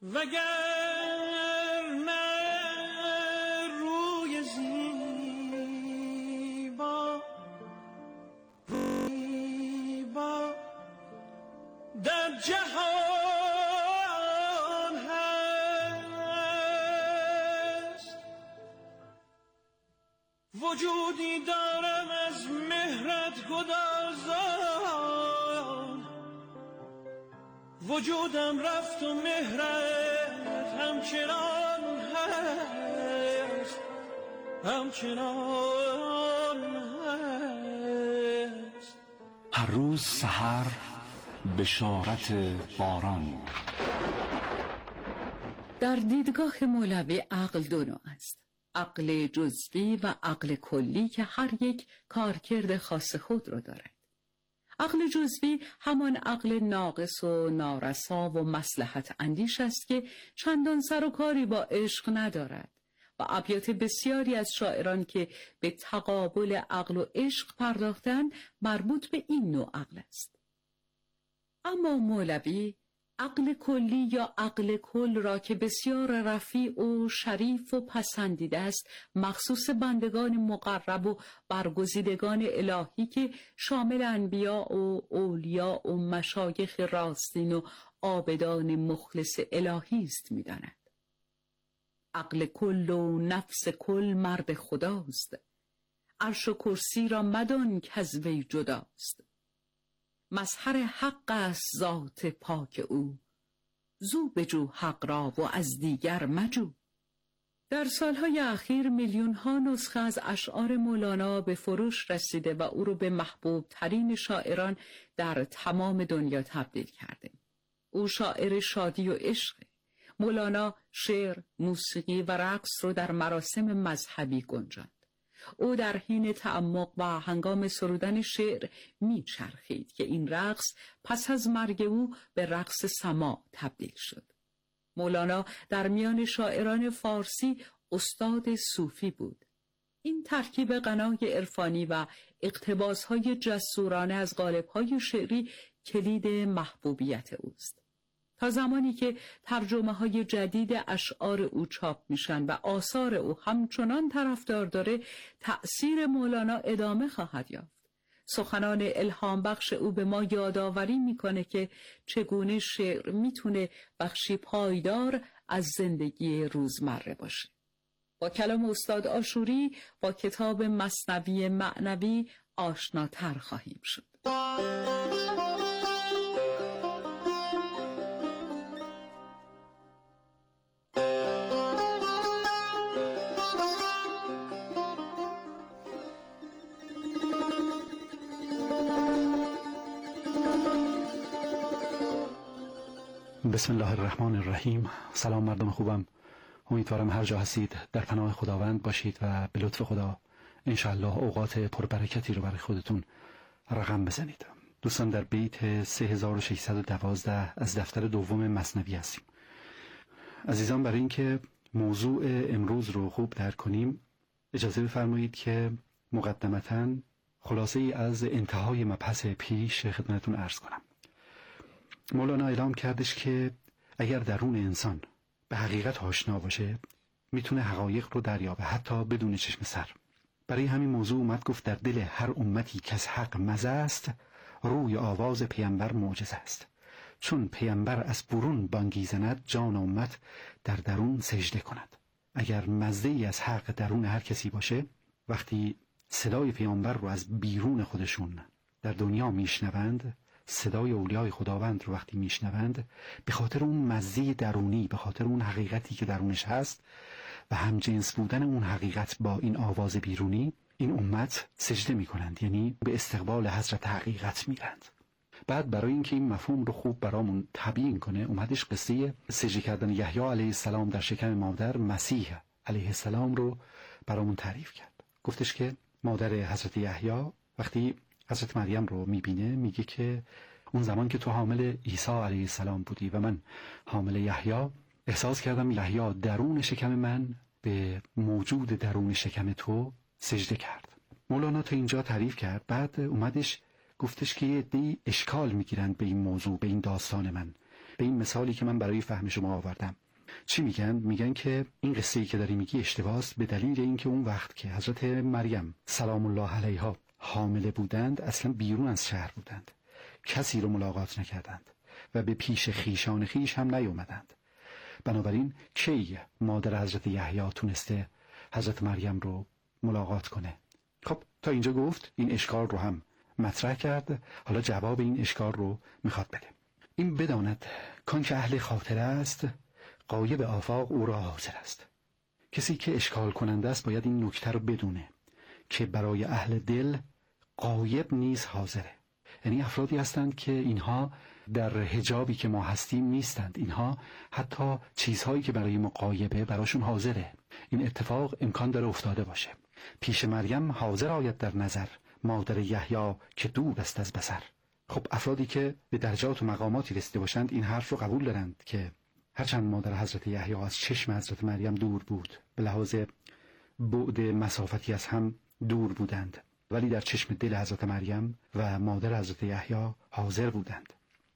وگرنه روی زیبا در جهان هست، وجودی دارم از مهرت گدازان، وجودم رفت و مهرت همچنان هست، همچنان هست. هر روز سحر بشارت باران. در دیدگاه مولوی عقل دو نوع است: عقل جزوی و عقل کلی که هر یک کارکرد خاص خود را دارد. عقل جزوی همان عقل ناقص و نارسا و مصلحت اندیش است که چندان سر و کاری با عشق ندارد و ابیات بسیاری از شاعران که به تقابل عقل و عشق پرداختند مربوط به این نوع عقل است. اما مولوی عقل کلی یا عقل کل را که بسیار رفیع و شریف و پسندیده است مخصوص بندگان مقرب و برگزیدگان الهی که شامل انبیاء و اولیا و مشایخ راستین و عابدان مخلص الهی است می‌داند. عقل کل و نفس کل مرد خداست، عرش و کرسی را مدان کز وی جداست. مظهر حق است ذات پاک او، زو بجو حق را و از دیگر مجو. در سالهای اخیر میلیون ها نسخه از اشعار مولانا به فروش رسیده و او را به محبوب ترین شاعران در تمام دنیا تبدیل کرده. او شاعر شادی و عشق. مولانا شعر، موسیقی و رقص رو در مراسم مذهبی گنجاند. او در حین تعمق و هنگام سرودن شعر میچرخید که این رقص پس از مرگ او به رقص سماع تبدیل شد. مولانا در میان شاعران فارسی استاد صوفی بود. این ترکیب غنای عرفانی و اقتباس‌های جسورانه از قالب‌های شعری کلید محبوبیت اوست. تا زمانی که ترجمه‌های جدید اشعار او چاپ میشن و آثار او همچنان طرفدار داره، تأثیر مولانا ادامه خواهد یافت. سخنان الهام بخش او به ما یادآوری میکنه که چگونه شعر میتونه بخشی پایدار از زندگی روزمره باشه. با کلام استاد عاشوری با کتاب مثنوی معنوی آشناتر خواهیم شد. بسم الله الرحمن الرحیم. سلام مردم خوبم، امیدوارم هر جا هستید در پناه خداوند باشید و به لطف خدا انشاءالله اوقات پربرکتی رو برای خودتون رقم بزنید. دوستان در بیت 3612 از دفتر دوم مثنوی هستیم. عزیزان، برای اینکه موضوع امروز رو خوب درک کنیم اجازه بفرمایید که مقدمتاً خلاصه ای از انتهای مبحث پیش خدمتتون عرض کنم. مولانا اعلام کردش که اگر درون انسان به حقیقت آشنا باشه میتونه حقایق رو دریابه حتی بدون چشم سر. برای همین موضوع اومد گفت در دل هر امتی که از حق مزه است روی آواز پیامبر معجزه است. چون پیامبر از برون بانگی زند جان امت در درون سجده کند. اگر مزه ای از حق درون هر کسی باشه، وقتی صدای پیامبر رو از بیرون خودشون در دنیا میشنوند، صدای اولیای خداوند رو وقتی میشنوند، به خاطر اون مزه درونی، به خاطر اون حقیقتی که درونش هست و همجنس بودن اون حقیقت با این آواز بیرونی، این امت سجده میکنند، یعنی به استقبال حضرت حقیقت میرند. بعد برای اینکه این مفهوم رو خوب برامون تبیین کنه اومدش قصه سجده کردن یحیی علیه السلام در شکم مادر مسیح علیه السلام رو برامون تعریف کرد. گفتش که مادر حضرت یحیی وقتی حضرت مریم رو میبینه میگه که اون زمان که تو حامل عیسی علیه السلام بودی و من حامل یحیی، احساس کردم یحیی درون شکم من به موجود درون شکم تو سجده کرد. مولانا تا اینجا تعریف کرد. بعد اومدش گفتش که یه عده‌ای اشکال میگیرند به این موضوع، به این داستان من. به این مثالی که من برای فهم شما آوردم. چی میگن؟ میگن که این قصه‌ای که داری میگی اشتباهه به دلیل اینکه اون وقت که حضرت مریم سلام الله علیها حامله بودند اصلا بیرون از شهر بودند، کسی رو ملاقات نکردند و به پیش خیشان خیش هم نیومدند. بنابراین کی مادر حضرت یحیی تونسته حضرت مریم رو ملاقات کنه؟ خب تا اینجا گفت، این اشکال رو هم مطرح کرد. حالا جواب این اشکال رو میخواد بده. این بداند کان که اهل خاطر است، غایب آفاق او را حاضر است. کسی که اشکال کننده است باید این نکته رو بدونه که برای اهل دل غایب نیز حاضره. یعنی افرادی هستند که اینها در حجابی که ما هستیم نیستند، اینها حتی چیزهایی که برای ما غایبه براشون حاضره. این اتفاق امکان داره افتاده باشه. پیش مریم حاضر آید در نظر، مادر یحیی که دور است از بصر. خب افرادی که به درجات و مقاماتی رسیده باشند این حرف رو قبول دارند که هرچند مادر حضرت یحیی از چشم حضرت مریم دور بود، به لحاظ بعد مسافتی از هم دور بودند، ولی در چشم دل حضرت مریم و مادر حضرت یحیی حاضر بودند.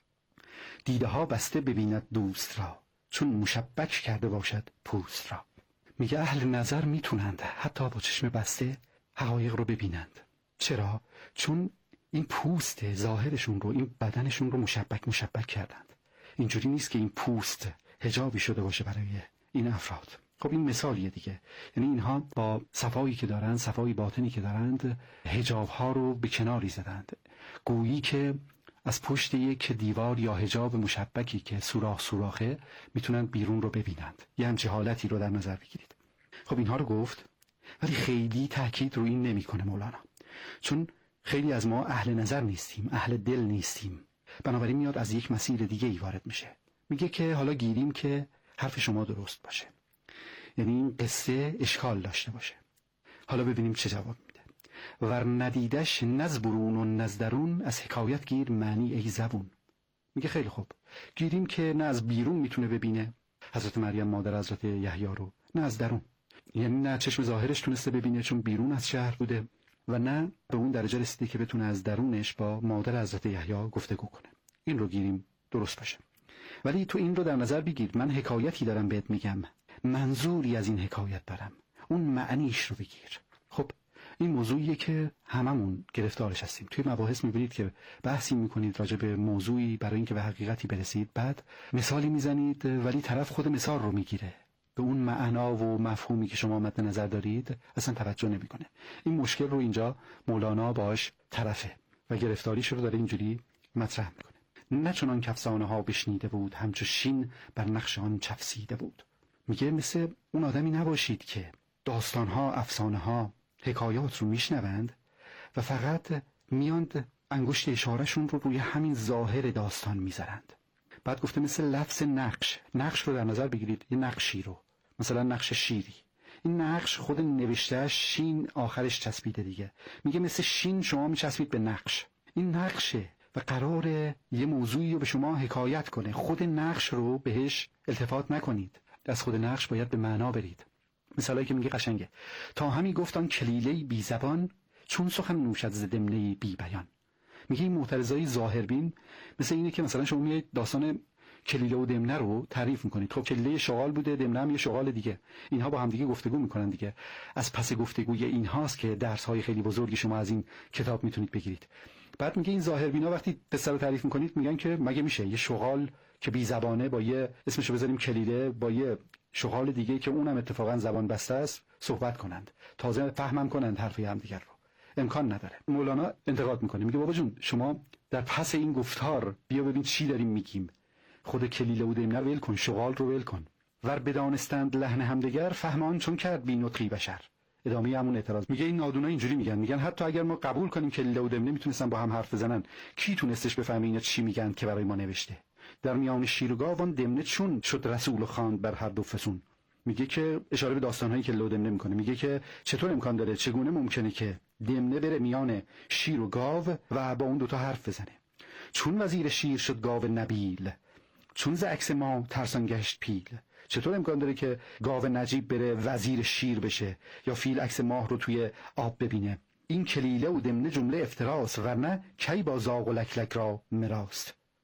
دیده ها بسته ببیند دوست را، چون مشبک کرده باشد پوست را. میگه اهل نظر میتونند حتی با چشم بسته حقایق رو ببینند. چرا؟ چون این پوست ظاهرشون رو، این بدنشون رو مشبک کردند. اینجوری نیست که این پوست حجابی شده باشه برای این افراد. خب این مثالیه دیگه. یعنی اینها با صفایی که دارند، صفای باطنی که دارند، حجاب ها رو به کناری زدند. گویی که از پشت یک دیوار یا حجاب مشبکی که سوراخه میتونن بیرون رو ببینند. یه همچه حالتی رو در نظر بگیرید. خب اینها رو گفت، ولی خیلی تاکید رو این نمیکنه مولانا، چون خیلی از ما اهل نظر نیستیم، اهل دل نیستیم. بنابراین میاد از یک مسیر دیگه ای وارد میشه. میگه که حالا گیریم که حرف شما درست باشه، یعنی این قصه اشکال داشته باشه. حالا ببینیم چه جواب میده. ور ندیدش نزبرون و نزدرون، از حکایت گیر معنی ای زبون. میگه خیلی خوب، گیریم که نه از بیرون میتونه ببینه حضرت مریم مادر حضرت یحیی رو، نه از درون. یعنی نه چشم ظاهرش تونسته ببینه چون بیرون از شهر بوده، و نه به اون درجه رسیده که بتونه از درونش با مادر حضرت یحیی گفتگو کنه. این رو گیریم درست باشه. ولی تو این رو در نظر بگیر، من حکایتی دارم بهت میگم، منظوری از این حکایت دارم، اون معنیش رو بگیر. خب این موضوعیه که هممون گرفتارش هستیم. توی مباحث میبینید که بحثی میکنید راجع به موضوعی برای اینکه به حقیقتی برسید، بعد مثالی میزنید ولی طرف خود مثال رو میگیره، به اون معنا و مفهومی که شما مد نظر دارید اصلا توجه نمیکنه. این مشکل رو اینجا مولانا باش طرفه و گرفتاریش رو داره اینجوری مطرح میکنه. نه چنان که افسانه ها بشنیده بود، همچو شین بر نقش آن چفسیده بود. میگه مثل اون آدمی نباشید که داستان ها، افسانه ها، حکایات رو میشنوند و فقط میاند انگشت اشارهشون رو روی همین ظاهر داستان میذارند. بعد گفته مثل لفظ نقش رو در نظر بگیرید، یه نقشی رو، مثلا نقش شیری، این نقش خود نوشتهش شین آخرش چسبیده دیگه. میگه مثل شین شما میچسبید به نقش. این نقشه و قراره یه موضوعی رو به شما حکایت کنه، خود نقش رو بهش التفات نکنید، از خود نقش باید به معنا برید. مثالایی که میگه قشنگه. تا همی گفتان کلیله بی زبان، چون سخن نوشد ز دمنه بی بیان. میگه این معترضای ظاهربین مثل اینه که مثلا شما میایید داستان کلیله و دمنه رو تعریف میکنید. خب کلیله شغال بوده، دمنه هم یه شغال دیگه، اینها با هم دیگه گفتگو میکنن دیگه. از پس گفتگوی اینهاست که درس های خیلی بزرگی شما از این کتاب میتونید بگیرید. بعد میگه این ظاهربینا وقتی قصه رو تعریف میکنید میگن که مگه میشه یه شغال که بی زبانه با یه اسمشو بذاریم کلیله با یه شغال دیگه که اونم اتفاقا زبان بسته است صحبت کنند، تازه فهمم کنند حرف هم دیگر رو؟ امکان نداره. مولانا انتقاد میکنه، میگه بابا جون شما در پس این گفتار بیا ببین چی داریم میگیم. خود کلیله و دمنه ول کن، شغال رو ول کن. ور بدانستند لحن همدیگر، فهمان چون کرد بی نطقی بشر. ادامه همون اعتراض میگه این نادونا اینجوری میگن حتی اگر ما قبول کنیم کلیله و دمنه میتونستن با هم حرف بزنن، کی تونستش بفهمه اینا چی میگن که برای ما نوشته؟ در میان شیر و گاوان دمنه چون شد رسول خواند بر هر دو فسون. میگه که اشاره به داستانهایی که کلیله و دمنه میکنه، میگه که چطور امکان داره، چگونه ممکنه که دمنه بره میان شیر و گاو و با اون دوتا حرف بزنه؟ چون وزیر شیر شد گاو نبیل، چون ز عکس ما ترسان گشت پیل. چطور امکان داره که گاو نجیب بره وزیر شیر بشه یا فیل عکس ماه رو توی آب ببینه؟ این کلیله و دمنه جمله افتراست، ورنه کی با زاغ و لکلک را مراست.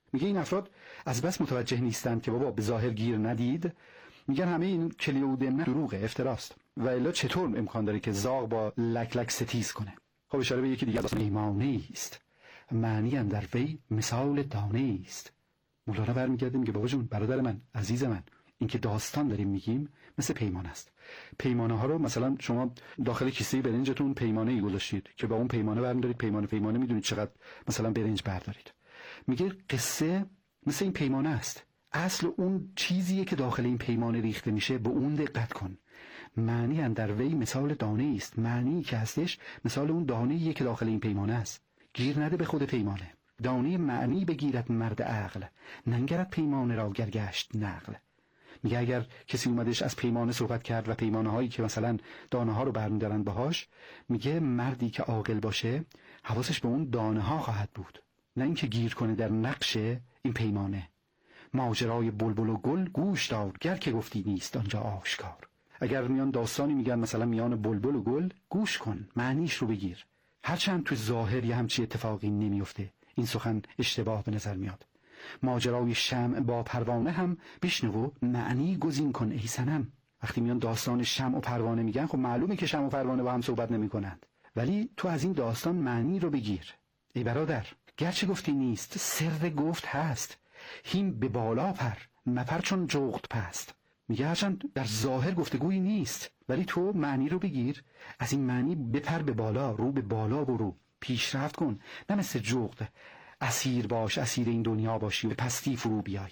میگه این افراد از بس متوجه نیستند که بابا به ظاهر گیر ندید، میگن همه این کلیه و دمنه دروغه، افتراست. و الا چطور امکان داره که زاغ با لک لک ستیز کنه؟ خب اشاره به یکی دیگه داستان پیمانه است، معنی اندر وی مثال دانه است. مولانا برمیگرده میگه بابا جون، برادر من، عزیز من، این که داستان داریم میگیم مثل پیمانه است. پیمانه ها رو مثلا شما داخل کیسه برنجتون پیمانه ای گذاشتید که با اون پیمانه برمی‌دارید، پیمانه میدونید چقدر مثلا برنج بردارید. میگه قصه مثل این پیمانه است. اصل اون چیزیه که داخل این پیمانه ریخته میشه، به اون دقت کن. معنی اندر وی مثال دانه است. معنی که هستش مثال اون دانه‌ایه که داخل این پیمانه است. گیر نده به خود پیمانه. دانه معنی بگیرد مرد عقل، ننگرد پیمانه را گر گشت نقل. میگه اگر کسی اومدش از پیمانه صحبت کرد و پیمانه هایی که مثلا دانه ها رو برمی‌دارن باهاش، میگه مردی که عاقل باشه حواسش به اون دانه ها خواهد بود، نه اینکه گیر کنه در نقش این پیمانه. ماجرای بلبل و گل گوش دار، گر که گفتی نیست آنجا آشکار. اگر میان داستانی میگن مثلا میان بلبل و گل، گوش کن، معنیش رو بگیر. هرچند تو ظاهر یه همچی اتفاقی نمیفته، این سخن اشتباه به نظر میاد. ماجرای شمع با پروانه هم بشنو، معنی گزین کن ای صنم. وقتی میان داستان شمع و پروانه میگن، خب معلومه که شمع و پروانه با هم صحبت نمیکنند، ولی تو از این داستان معنی رو بگیر. ای برادر، گرچه گفتی نیست، سر گفت هست. هیم به بالا پر، مپر چون جغد پست. میگه هرچند در ظاهر گفتگویی نیست، ولی تو معنی رو بگیر، از این معنی بپر به بالا، رو به بالا برو، پیشرفت کن، نه مثل جغد اسیر باش، اسیر این دنیا باشی و پستی فرو بیای.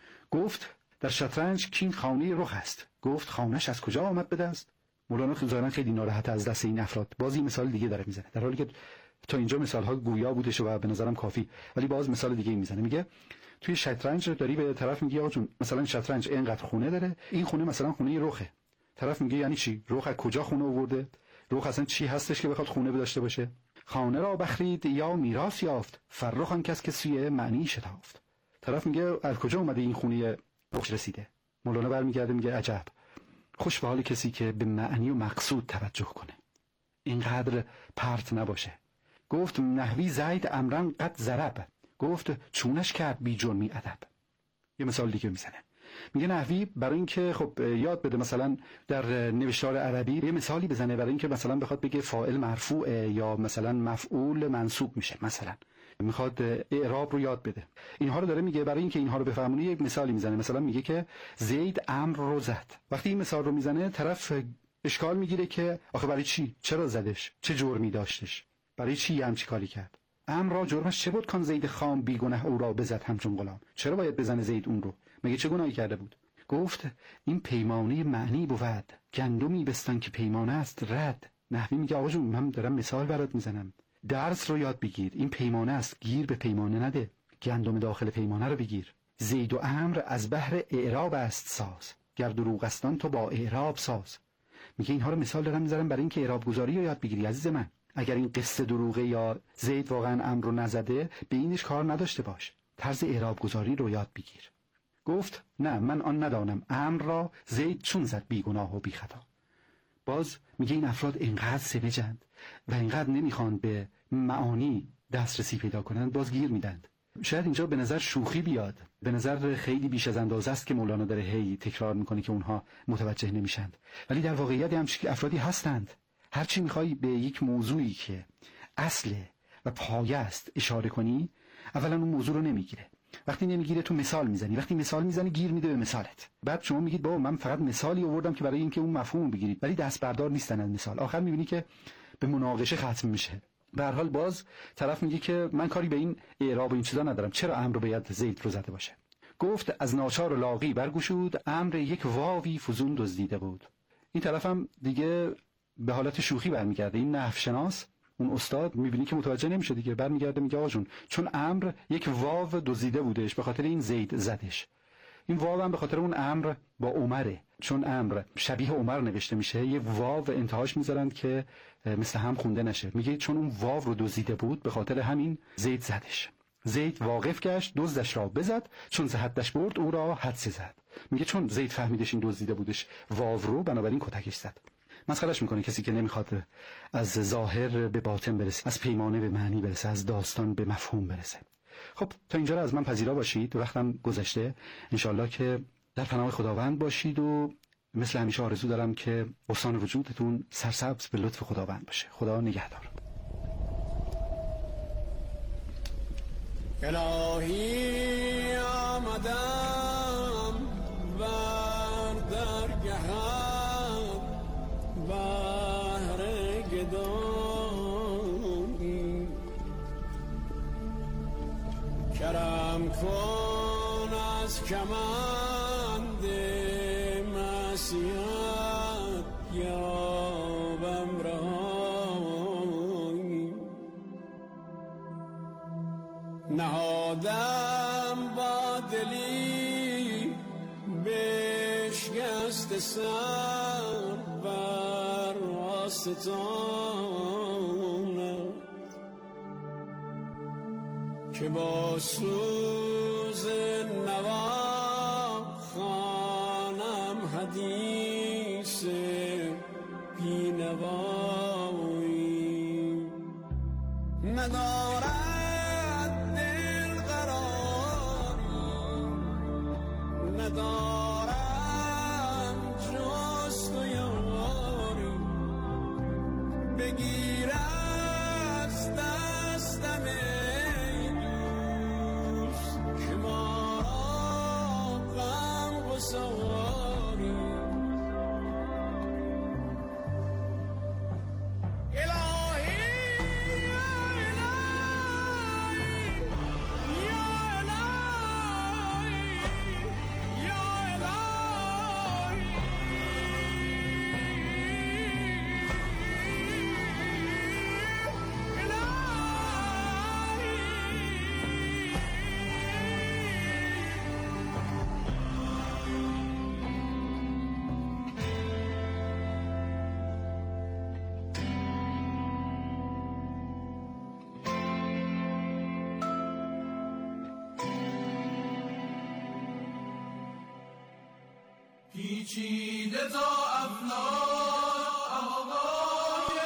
گفت در شطرنج کین خانه رخ است، گفت خانهش از کجا آمد به دست؟ مولانا ظاهرا خیلی ناراحت از دست این افراد. بازی مثال دیگه داره میزنه، در حالی که تا اینجا مثال‌ها گویا بودش و به نظرم کافی، ولی باز مثال دیگه میزنه. میگه توی شطرنج داری به طرف میگی آقا جون مثلا شطرنج اینقدر خونه داره، این خونه مثلا خونه رخه. طرف میگه یعنی چی؟ رخ از کجا خونه آورده؟ رخ اصلا چی هستش که بخواد خونه داشته باشه؟ خانه را بخرید یا میراث یافت، فرخ آن کس که سوی معنی شتافت. طرف میگه از کجا اومده این خونه رخ رسیده؟ مولانا برمیگرده میگه عجب، خوش به حال کسی که به معنی و مقصود توجه کنه، اینقدر پرت نباشه. گفت نحوی زید امرن قد ضرب، گفت چونش کرد بی جرمی ادب. یه مثال دیگه میزنه، میگه نحوی برای اینکه خب یاد بده مثلا در نوشتار عربی یه مثالی بزنه برای اینکه مثلا بخواد بگه فاعل مرفوعه یا مثلا مفعول منصوب میشه، مثلا میخواد اعراب رو یاد بده. اینها رو داره میگه برای اینکه اینها رو بفهمونی یک مثالی میزنه. مثلا میگه که زید امر رو زد. وقتی این مثال رو میزنه طرف اشکال میگیره که آخه برای چی؟ چرا زدش؟ چه جرمی داشتش؟ برای چی همچی کاری کرد؟ امر را جرمش چه بود کان زید خام بی گناه او را بزد همچون غلام؟ چرا باید بزنه زید اون رو؟ مگه چه گناهی کرده بود؟ گفت این پیمانه معنی بود، گندمی بستان که پیمانه است رد. نحوی میگه آقا جون من دارم مثال برات میزنم، درس رو یاد بگیر، این پیمانه است، گیر به پیمانه نده، گندم داخل پیمانه رو بگیر. زید و امر از بحر اعراب است ساز، گر دروغ استان تو با اعراب ساز. میگه اینها رو مثال دارم میذارم برای اینکه اعراب گذاری رو یاد بگیری عزیز من. اگر این قصه دروغه یا زید واقعا امر رو نزده، به اینش کار نداشته باش، طرز اعراب گذاری رو یاد بگیر. گفت نه من آن ندانم، امر را زید چون زد بی گناه و بی خطا. باز میگه این افراد اینقدر سمجند و اینقدر نمیخوان به معانی دسترسی پیدا کنند، باز گیر میدند. شاید اینجا به نظر شوخی بیاد، به نظر خیلی بیش از اندازه است که مولانا داره هی تکرار میکنه که اونها متوجه نمیشند، ولی در واقعیت همچین افرادی هستند. هرچی میخوای به یک موضوعی که اصله و پایه است اشاره کنی، اولا اون موضوع رو نمیگیره. وقتی نمیگیره تو مثال میزنی، وقتی مثال میزنی گیر میده به مثالت. بعد شما میگید بابا من فقط مثالی آوردم که برای اینکه اون مفهوم بگیرید، ولی دست بردار نیستن از مثال. آخر میبینی که به مناقشه ختم میشه. به هر حال باز طرف میگه که من کاری به این اعراب و این چیزا ندارم، چرا امر باید زید رو زده باشه؟ گفت از ناچار و لاغی برگشود، امر یک واوی فزون دزدیده بود. این طرف هم دیگه به حالت شوخی برمیگرده. این نحو شناس، اون استاد، میبینی که متوجه نمیشه دیگه، برمیگرده میگه آقا جون چون امر یک واو دزدیده بودش، به خاطر این زید زدش. این واو هم به خاطر اون امر با عمره، چون امر شبیه عمر نوشته میشه، یه واو انتهاش میذارند که مثل هم خونده نشه. میگه چون اون واو رو دزدیده بود، به خاطر همین زید زدش. زید واقف گشت دزدش را بزد، چون ز حدش برد او را حدس زد. میگه چون زید فهمیدش این دزدیده بودش واو رو، بنابراین کتکش زد. مسخرهش میکنه کسی که نمیخواد از ظاهر به باطن برسه، از پیمانه به معنی برسه، از داستان به مفهوم برسه. خب تا اینجا رو از من پذیرا باشید، وقتم گذشته. انشالله که در پناه خداوند باشید و مثل همیشه آرزو دارم که بستان وجودتون سرسبز به لطف خداوند باشه. خدا نگهدار. الهی آمدم بر درگهم بهر گدایی، کرم کن از کمند مسیحت یابم رهایی، نهادم با دلی بشکست سر بر آستانت، که با سوز نوا خوانم حدیث بینوایی، ندارد دل قراری، ندارم جز تو یاری، بگیر از دستم ای دوست که ما را غم و سواری. پیچیده تا افلاک آقای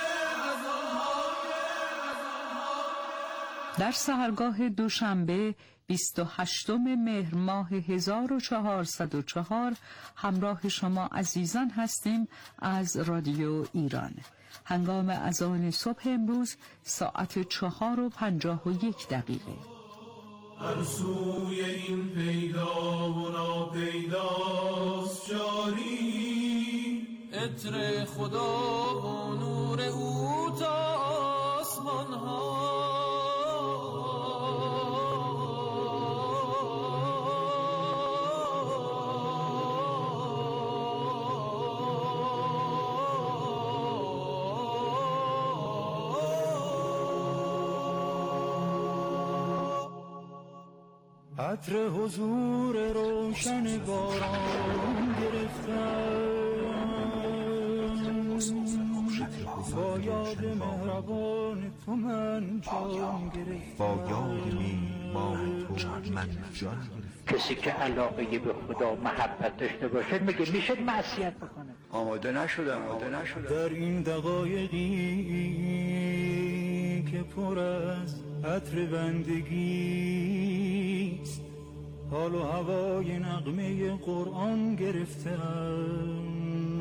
در سحرگاه دوشنبه 28 مهر ماه 1404 همراه شما عزیزان هستیم از رادیو ایران. هنگام اذان صبح امروز ساعت 4:51. هر سوی این پیدا و ناپیداست جاری، عطر خدا و نور او تا آسمان ها، عطر حضور روشن باران گرفتم، با یاد مهربان تو من جان گرفتم، با یاد میهمان تو من جان گرفتم. کسی که علاقه به خدا محبت داشته باشه میگه میشه معصیت بکنه. آماده نشدم. در این دقایقی که پر از عطر بندگیست، حال و هوای نغمه قرآن گرفتم،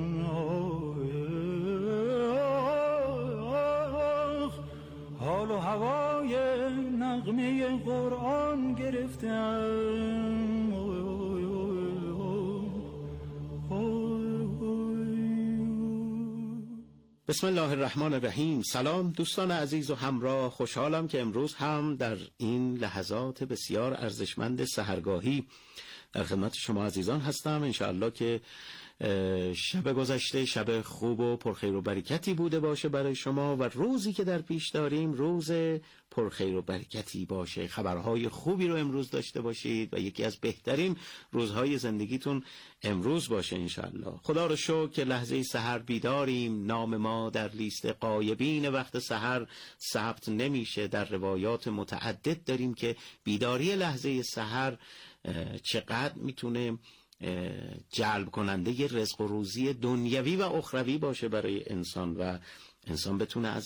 حال و هوای نغمه قرآن گرفتم. بسم الله الرحمن الرحیم. سلام دوستان عزیز و همراه، خوشحالم که امروز هم در این لحظات بسیار ارزشمند سحرگاهی در خدمت شما عزیزان هستم. انشاءالله که شب گذشته شب خوب و پرخیر و برکتی بوده باشه برای شما و روزی که در پیش داریم روز پرخیر و برکتی باشه. خبرهای خوبی رو امروز داشته باشید و یکی از بهترین روزهای زندگیتون امروز باشه انشاءالله. خدا رو شکر که لحظه سحر بیداریم. نام ما در لیست غایبین وقت سحر ثبت نمیشه. در روایات متعدد داریم که بیداری لحظه سحر چقدر میتونه جلب کننده رزق و روزی دنیوی و اخروی باشه برای انسان و انسان بتونه از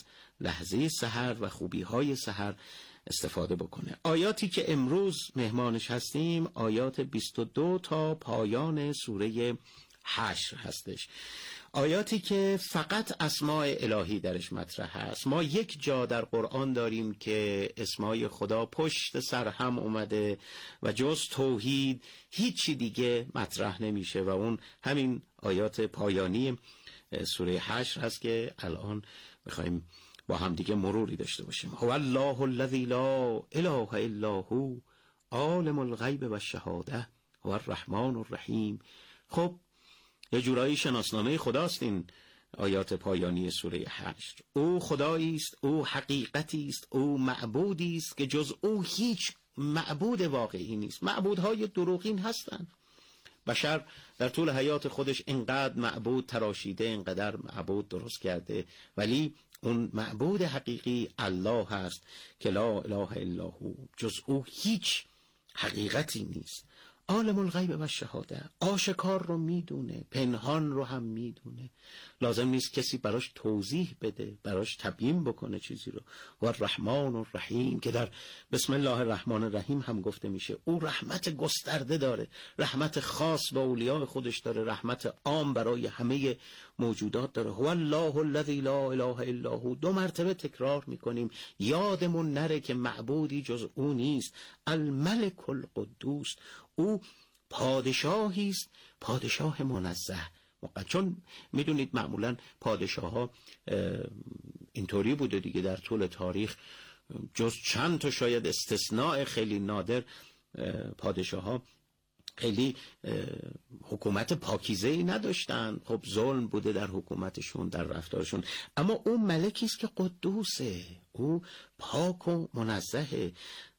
لحظه سحر و خوبی‌های سحر استفاده بکنه. آیاتی که امروز مهمانش هستیم آیات 22 تا پایان سوره حشر هستش. آیاتی که فقط اسماء الهی درش مطرح هست. ما یک جا در قرآن داریم که اسمای خدا پشت سر هم اومده و جز توحید هیچی دیگه مطرح نمیشه و اون همین آیات پایانی سوره حشر هست که الان میخوایم با هم دیگه مروری داشته باشیم. هو الله الذی لا اله الا هو عالم الغیب و الشهاده هو الرحمن الرحیم. خب یه جورایی شناسنامه خداست این آیات پایانی سوره حشر. او خدایی است، او حقیقتی است، او معبودی است که جز او هیچ معبود واقعی نیست. معبودهای دروغین هستند. بشر در طول حیات خودش انقدر معبود تراشیده، انقدر معبود درست کرده، ولی اون معبود حقیقی الله هست که لا اله الا هو، جز او هیچ حقیقتی نیست. عالم الغیب و الشهاده، آشکار رو میدونه، پنهان رو هم میدونه، لازم نیست کسی براش توضیح بده، براش تبیین بکنه چیزی رو. و الرحمن الرحیم که در بسم الله الرحمن الرحیم هم گفته میشه او رحمت گسترده داره، رحمت خاص با اولیاء خودش داره، رحمت عام برای همه موجودات داره. هو الله الذی لا اله الا هو، 2 مرتبه تکرار میکنیم یادمون نره که معبودی جز او نیست. الملک القدوس، او پادشاهی است، پادشاه منزه. چون میدونید معمولا پادشاه ها اینطوری بوده دیگه در طول تاریخ، جز چند تا شاید استثناء خیلی نادر پادشاه ها خیلی حکومت پاکیزه‌ای نداشتن. خب ظلم بوده در حکومتشون، در رفتارشون، اما او ملکی است که قدوسه، او پاک و منزه.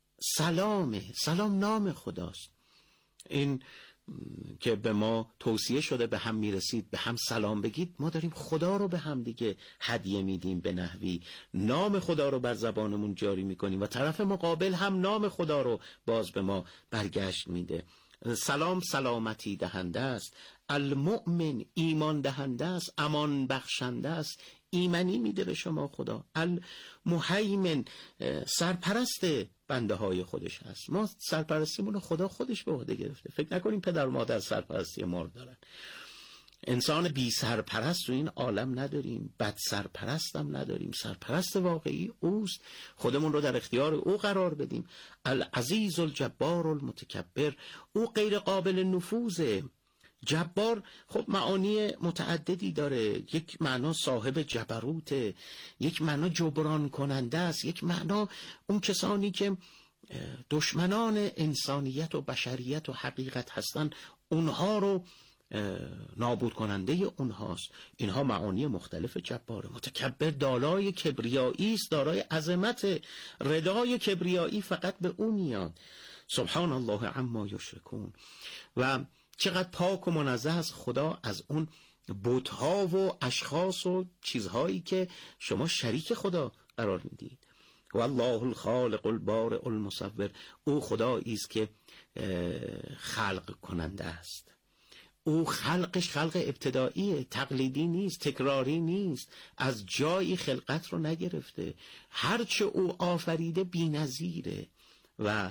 سلام نام خداست. این که به ما توصیه شده به هم میرسید به هم سلام بگید، ما داریم خدا رو به هم دیگه هدیه میدیم، به نحوی نام خدا رو بر زبانمون جاری میکنیم و طرف مقابل هم نام خدا رو باز به ما برگشت میده. سلام سلامتی دهنده است، المؤمن ایمان دهنده است، امان بخشنده است، ایمنی میده به شما خدا. المهیمن سرپرست بنده های خودش هست. ما سرپرستیمون خدا خودش به عهده گرفته. فکر نکنیم پدر و مادر سرپرستی ما رو دارن. انسان بی سرپرست رو این عالم نداریم، بد سرپرست هم نداریم. سرپرست واقعی اوست. خودمون رو در اختیار او قرار بدیم. العزیز الجبار المتکبر، او غیر قابل نفوذه. جبار خب معانی متعددی داره. یک معنا صاحب جبروته، یک معنا جبران کننده است، یک معنا اون کسانی که دشمنان انسانیت و بشریت و حقیقت هستن اونها رو نابود کننده اونهاست. اینها معانی مختلف جباره. متکبر دارای کبریایی است، دارای عظمت. ردای کبریایی فقط به اون میاد. سبحان الله عما یشرکون. و چقدر پاک و منزه است خدا از اون بت‌ها و اشخاص و چیزهایی که شما شریک خدا قرار میدید. والله الخالق البارئ المصور، او خدایی است که خلق کننده است. او خلقش خلق ابتداییه، تقلیدی نیست، تکراری نیست، از جایی خلقت رو نگرفته. هرچه او آفریده بی‌نظیره و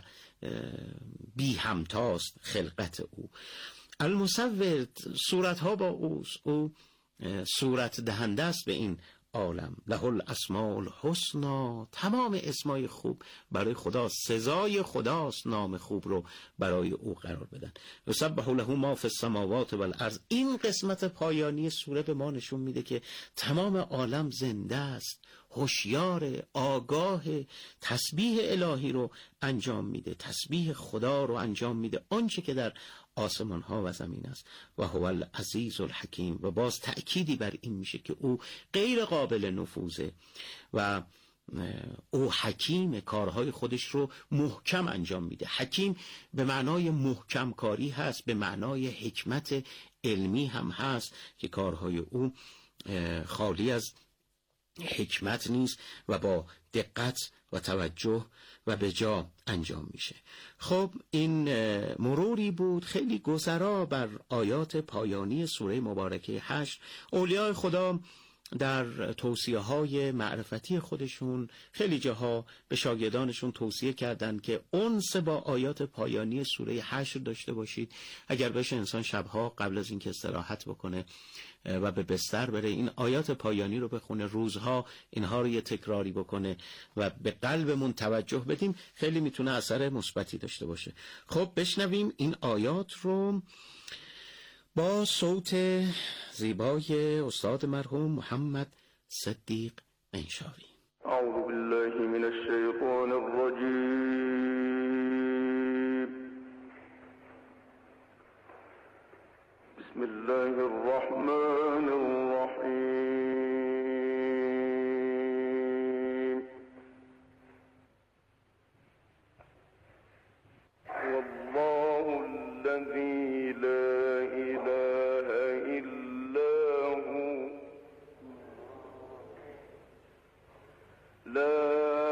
بی همتاست خلقت او. المصور، صورت ها با اوست، او صورت دهنده است به این عالم. له الاسماء الحسنا، تمام اسمای خوب برای خدا، سزای خداست نام خوب رو برای او قرار بدن. یسبح له ما فی السماوات والارض. این قسمت پایانی سوره به ما نشون میده که تمام عالم زنده است، هوشیار، آگاه، تسبیح الهی رو انجام میده، تسبیح خدا رو انجام میده، آنچه که در آسمان ها و زمین است. و هو العزیز الحکیم، و باز تأکیدی بر این میشه که او غیر قابل نفوذه و او حکیم، کارهای خودش رو محکم انجام میده. حکیم به معنای محکم کاری هست، به معنای حکمت علمی هم هست که کارهای او خالی از حکمت نیست و با دقت و توجه و به جا انجام میشه. خب این مروری بود خیلی گذرا بر آیات پایانی سوره مبارکه حشر. اولیاء خدا در توصیه‌های معرفتی خودشون خیلی جاها به شاگردانشون توصیه کردن که انس با آیات پایانی سوره حشر داشته باشید. اگر بشه انسان شبها قبل از اینکه استراحت بکنه و به بستر بره این آیات پایانی رو بخونه، روزها اینها رو یه تکراری بکنه و به قلبمون توجه بدیم، خیلی میتونه اثر مثبتی داشته باشه. خب بشنویم این آیات رو با صوت زیبای استاد مرحوم محمد صدیق منشاوی. اعوذ بالله من الشیطان الرجیم. بسم الله الرحمن الرحیم. والله الذی لا اله الا هو لا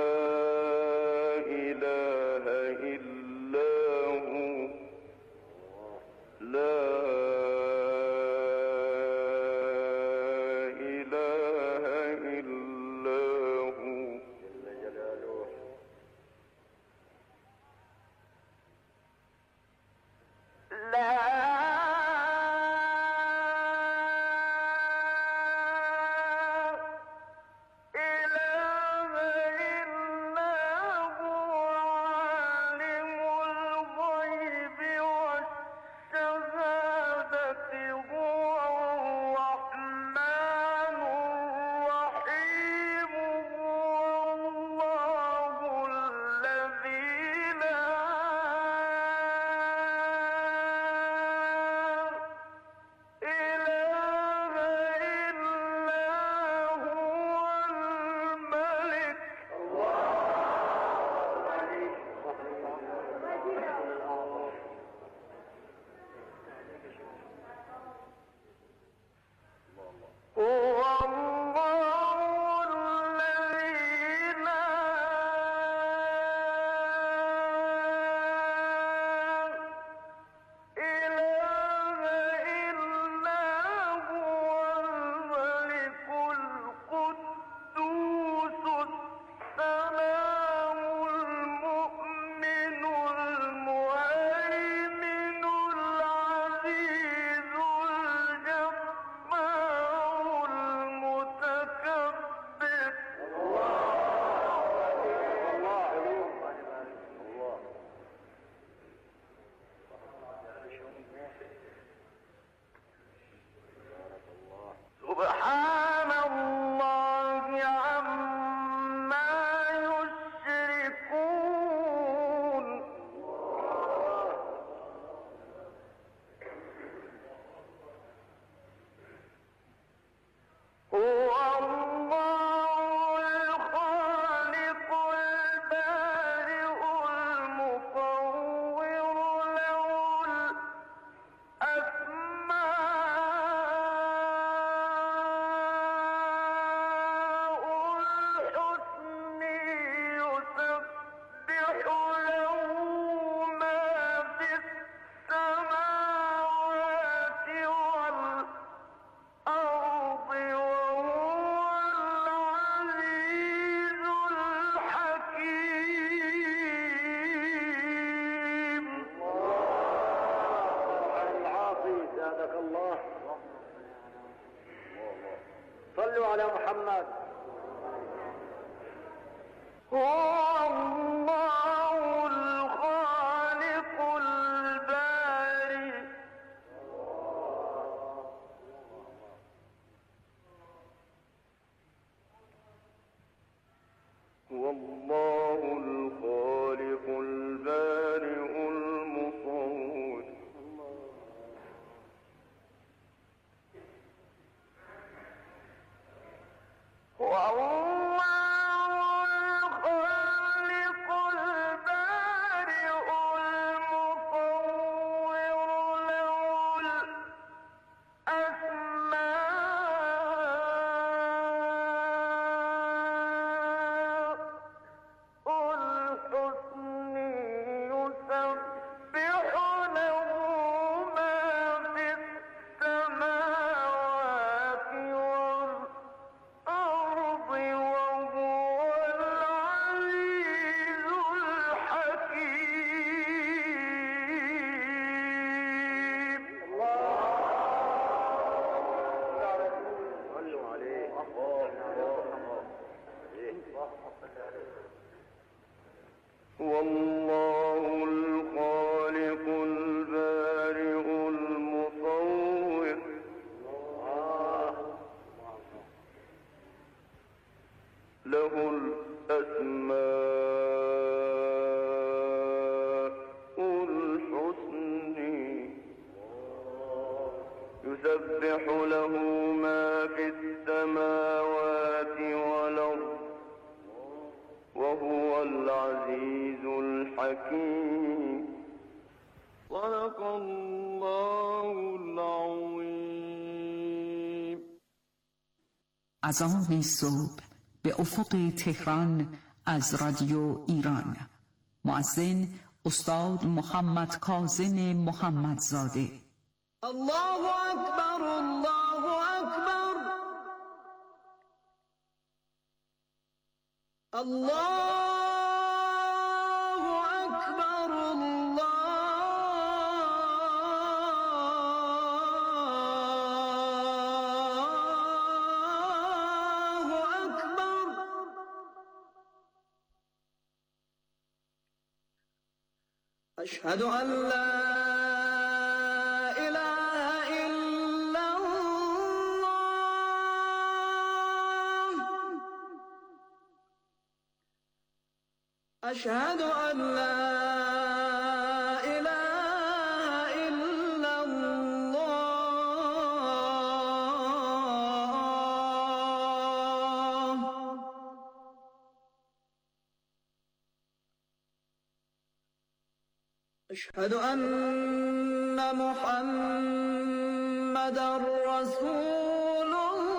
اله الا هو لا صلوا على محمد. والله الخالق الله الخالق البارئ المصور له الأسماء الحسنى يسبح له ما في السماوات والأرض وهو العزيز الحكيم. صدق الله العظيم. اذان صبح به افق تهران از رادیو ایران. مؤذن استاد محمد کاظم محمدزاده. الله اکبر الله اکبر الله اکبر الله اکبر. اشهد ان لا أشهد أن لا إله إلا الله. أشهد أن محمدًا رسول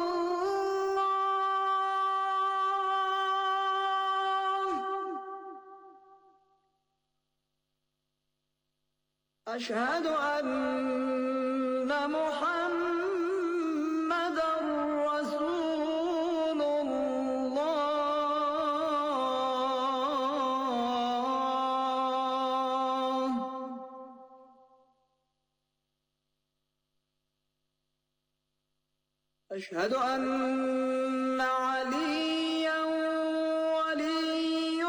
أشهد أن محمدًا رسول الله. أشهد أن عليًّا ولي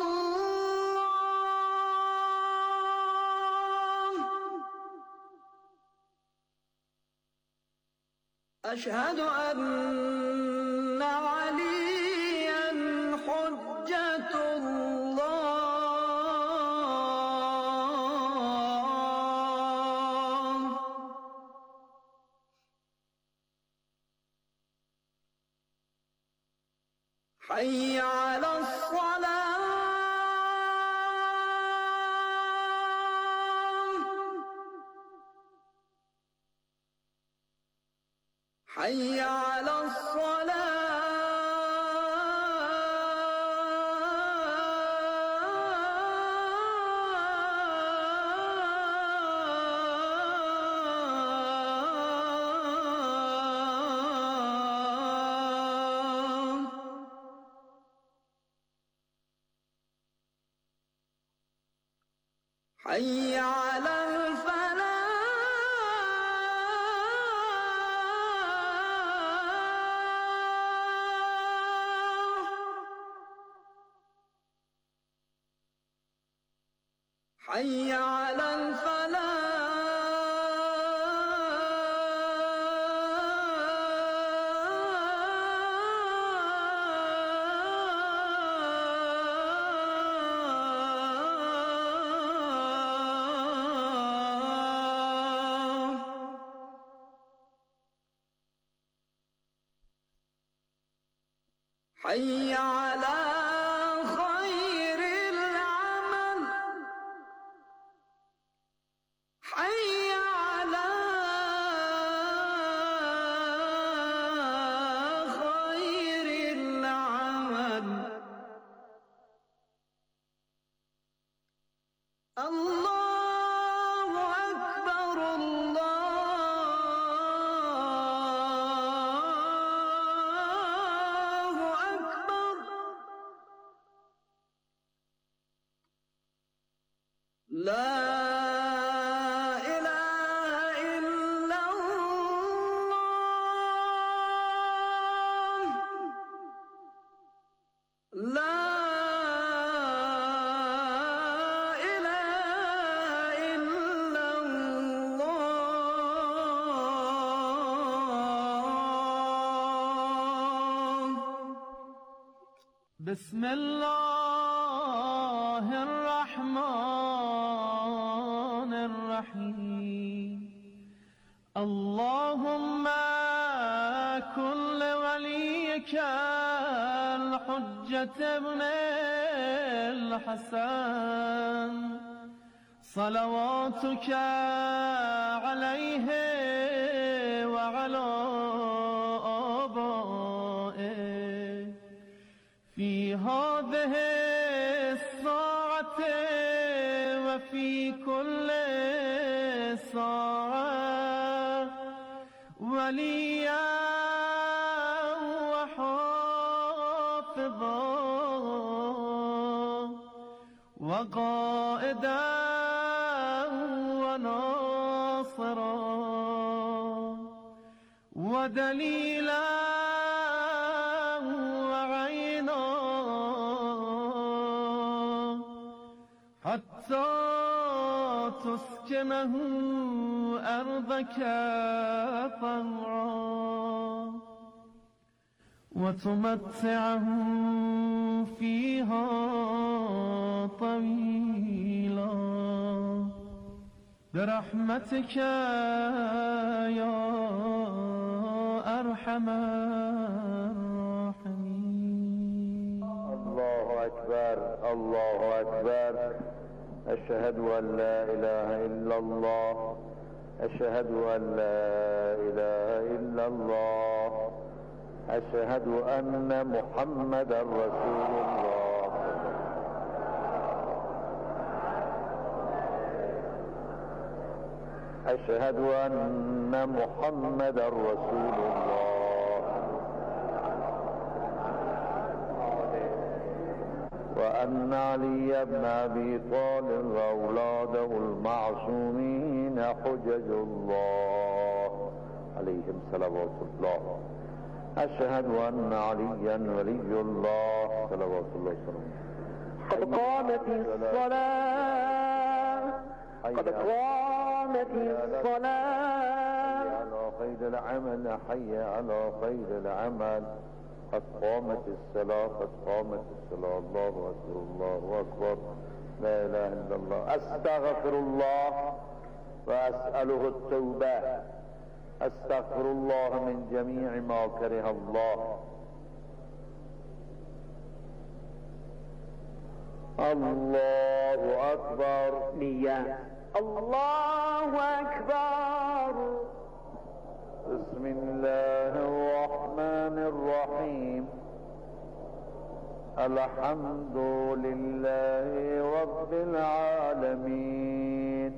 أشهد أن عليًّا حجة الله. حي على الصلاة حي على الصلاة. حي على حي على الفلاح. حي على خير العمل. حي على خير العمل. الله أكبر الله أكبر. لا إله إلا الله. لا بسم الله الرحمن الرحيم اللهم كن لوليك الحجة ابن الحسن صلواتك عليه وعلى آبائه في هذه الساعة وفي كل ساعة وليا وحافظا وقائدا وناصرا ودليلا وعينا حتى تسكنه أرضك طوعا وتمتعه فيها طويلا برحمتك يا أرحم الراحمين. الله أكبر الله أكبر. أشهد أن لا إله إلا الله أشهد أن لا إله إلا الله أشهد أن محمدا رسول الله. أشهد أن محمدا رسول الله. وأن علي بن أبي طالب وأولاده المعصومين حجج الله عليهم صلوات الله. أشهد أن عليا ولي الله صلوات الله وسلامه. قد قامت الصلاة قد قامت الصلاة. حي على خير العمل حي على خير العمل. قد قامت الصلاة قد قامت الصلاة. الله أكبر الله أكبر لا إله إلا الله. أستغفر الله وأسأله التوبة. أستغفر الله من جميع ما كره الله. الله أكبر. نية. الله أكبر. بسم الله الرحمن الرحيم. الحمد لله رب العالمين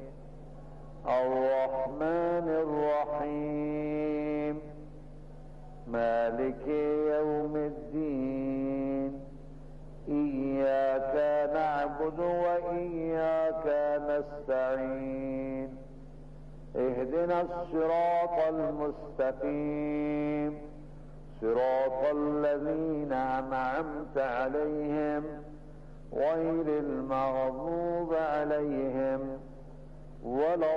الرحمن الرحيم مالك يوم الدين. إياك نعبد وإياك نستعين. اهدنا الصراط المستقيم صراط الذين أنعمت عليهم غير المغضوب عليهم ولا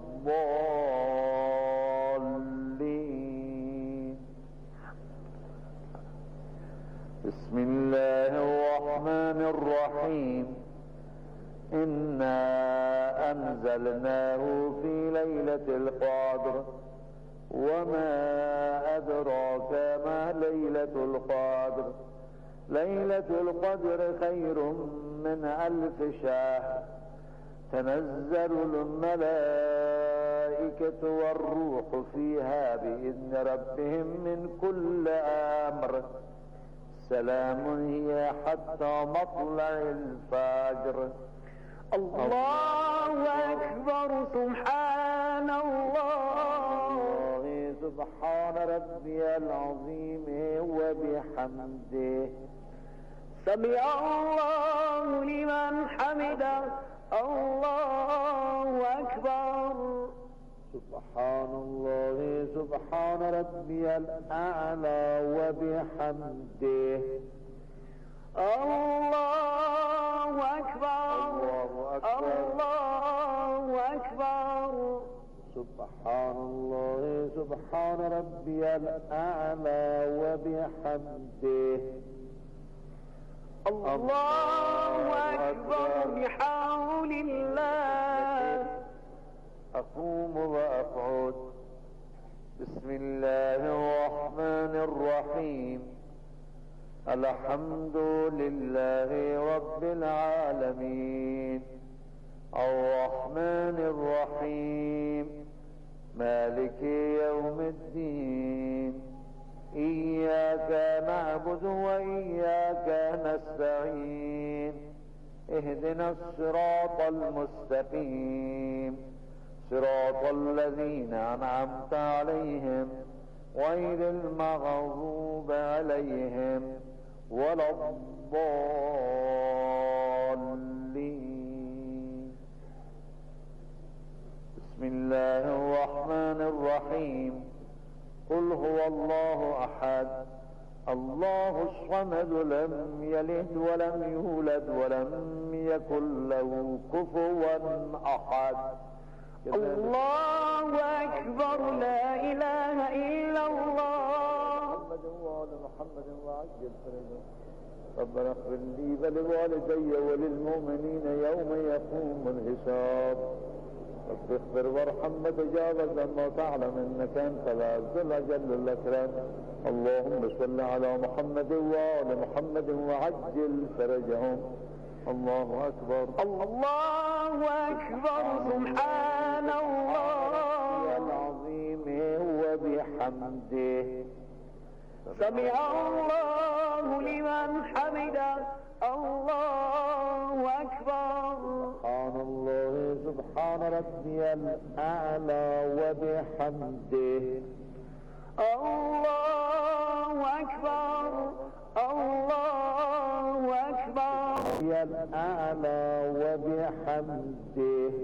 الضالين. بسم الله الرحمن الرحيم. إنا أنزلناه في ليلة القدر وما أدراك ما ليلة القدر. ليلة القدر خير من 1000 شهر. تنزل الملائكة والروح فيها بإذن ربهم من كل أمر. سلام هي حتى مطلع الفجر. الله أكبر. سبحان الله. سبحان ربي العظيم وبحمده. سمع الله لمن حمده. الله أكبر. سبحان الله سبحان ربي الأعلى وبحمده. الله أكبر. الله أكبر. سبحان الله سبحان ربي الأعلى وبحمده. الله أكبر بحول الله. أقوم وأقعد. بسم الله الرحمن الرحيم. الحمد لله رب العالمين الرحمن الرحيم مالك يوم الدين إياك نعبد وإياك نستعين اهدنا الصراط المستقيم صراط الذين أنعمت عليهم غير المغضوب عليهم ولا الضالين. بسم الله الرحمن الرحيم. قل هو الله أحد الله الصمد لم يلد ولم يولد ولم يكن له كفوا أحد. الله أكبر لا إله إلا الله. محمد وآل محمد وعجل فرجهم. ربنا اغفر لي ولوالدي وللمؤمنين يوم يقوم الحساب. رب اغفر وارحم وتجاوز ما تعلم انك انت العز الاجل الاكرم. اللهم صل على محمد وآل محمد وعجل فرجهم. الله أكبر. الله أكبر. سبحان الله العظيم وبحمده. سمع الله لمن حمده. الله أكبر. سبحان الله سبحان ربي الأعلى وبحمده. الله أكبر. الله أكبر. الأعلى وبحمده.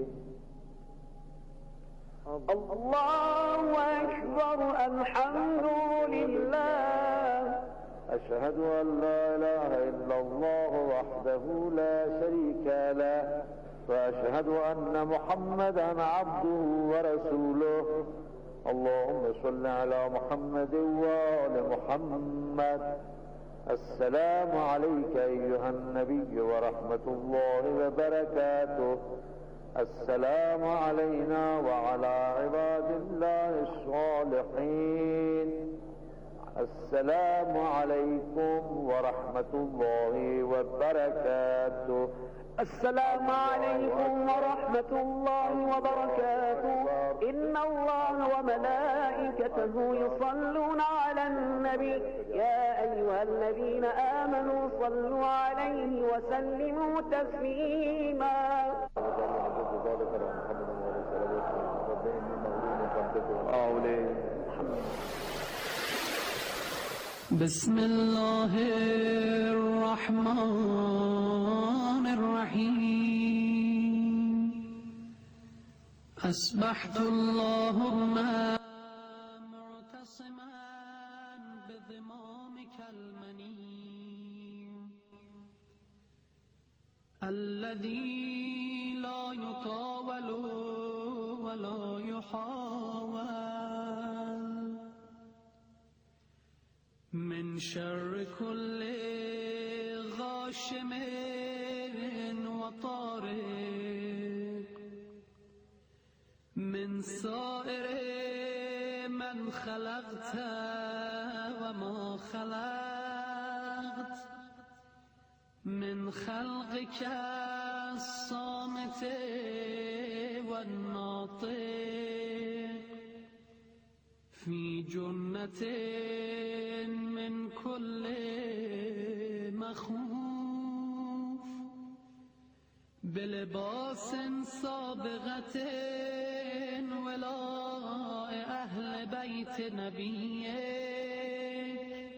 الله أكبر. الحمد لله. أشهد أن لا إله إلا الله وحده لا شريك له وأشهد أن محمدا عبده ورسوله. اللهم صل على محمد وآل محمد. السلام عليك أيها النبي ورحمة الله وبركاته. السلام علينا وعلى عباد الله الصالحين. السلام عليكم ورحمة الله وبركاته. السلام عليكم ورحمة الله وبركاته. إن الله وملائكته يصلون على النبي يا أيها الذين آمنوا صلوا عليه وسلموا تسليما. بسم الله الرحمن الرحيم. أصبحت اللهم معتصما بضمامك المنين الذي لا يطاول ولا يحاول من شر كل غاشم وطارق من سائر من خلقت وما خلقت من خلقك الصامت والناطق في جنة من كل مخوف بلباس سابغة ولاء أهل بيت نبيك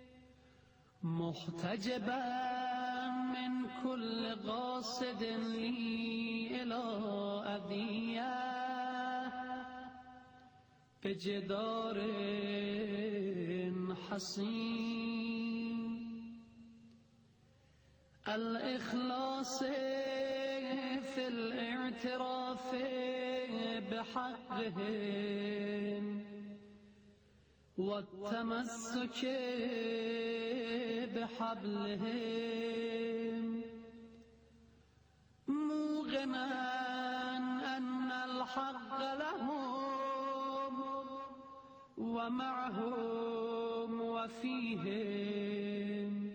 محتجبا من كل قاصد لي إلى أذية بجدار حصين الإخلاص في الاعتراف بحقهم والتمسك بحبلهم موقنا أن الحق لهم ومعهم وفيهم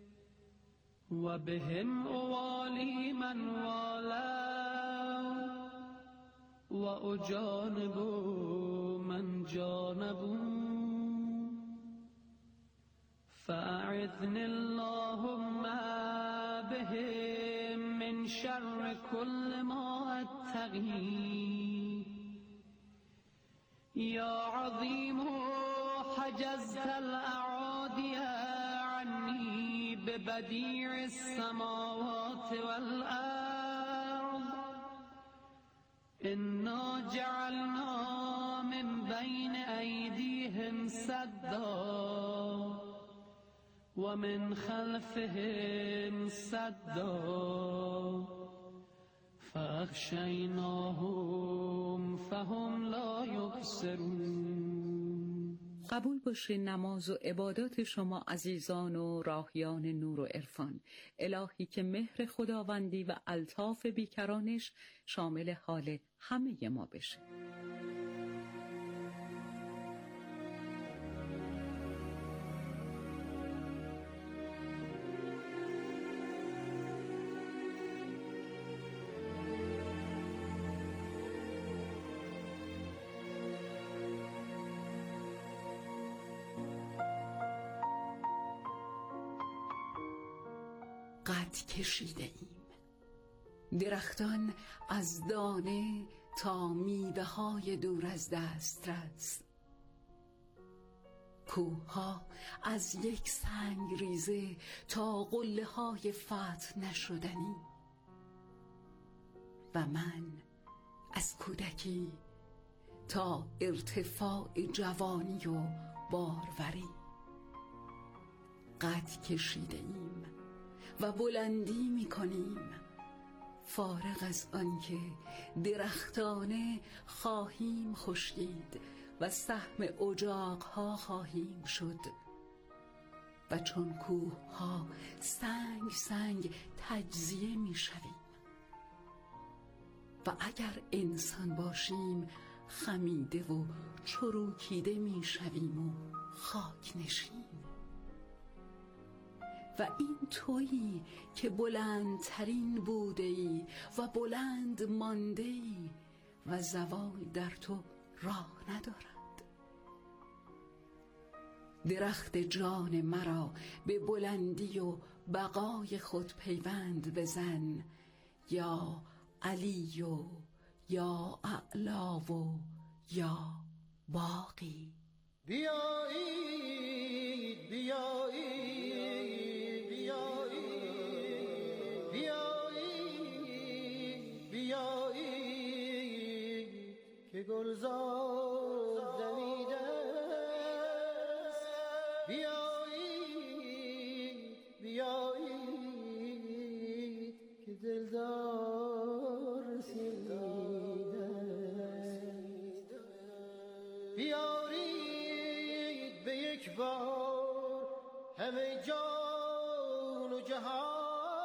وبهم أوالي من والوا وأجانب من جانبوا فأعذني اللهم بهم من شر كل ما أتقي يا عظيم حجزت الأعادي عني ببديع السماوات والأرض إنا جعلنا من بين أيديهم سدا ومن خلفهم سدا فأغشيناهم فهم لا يبصرون. قبول باشه نماز و عبادات شما عزیزان و راهیان نور و عرفان. الهی که مهر خداوندی و الطاف بیکرانش شامل حال همه ما بشه. قد کشیده ایم درختان از دانه تا میوه های دور از دسترس، کوه‌ها از یک سنگ ریزه تا قله های فتح نشدنی و من از کودکی تا ارتفاع جوانی و باروری. قد کشیده ایم و بلندی می کنیم، فارغ از آنکه درختانه خواهیم خشکید و سهم اجاقها خواهیم شد و چون کوه‌ها سنگ سنگ تجزیه می شویم و اگر انسان باشیم خمیده و چروکیده می شویم و خاک نشین. و این تویی که بلندترین بوده ای و بلند مانده ای و زوال در تو راه ندارد. درخت جان مرا به بلندی و بقای خود پیوند بزن، یا علی و یا اعلا و یا باقی. بیایید بیایید بیایید که گلزار دمیده است، بیایید بیایید که دلدار رسیده است، بیارید به یک بار همه جان و جهان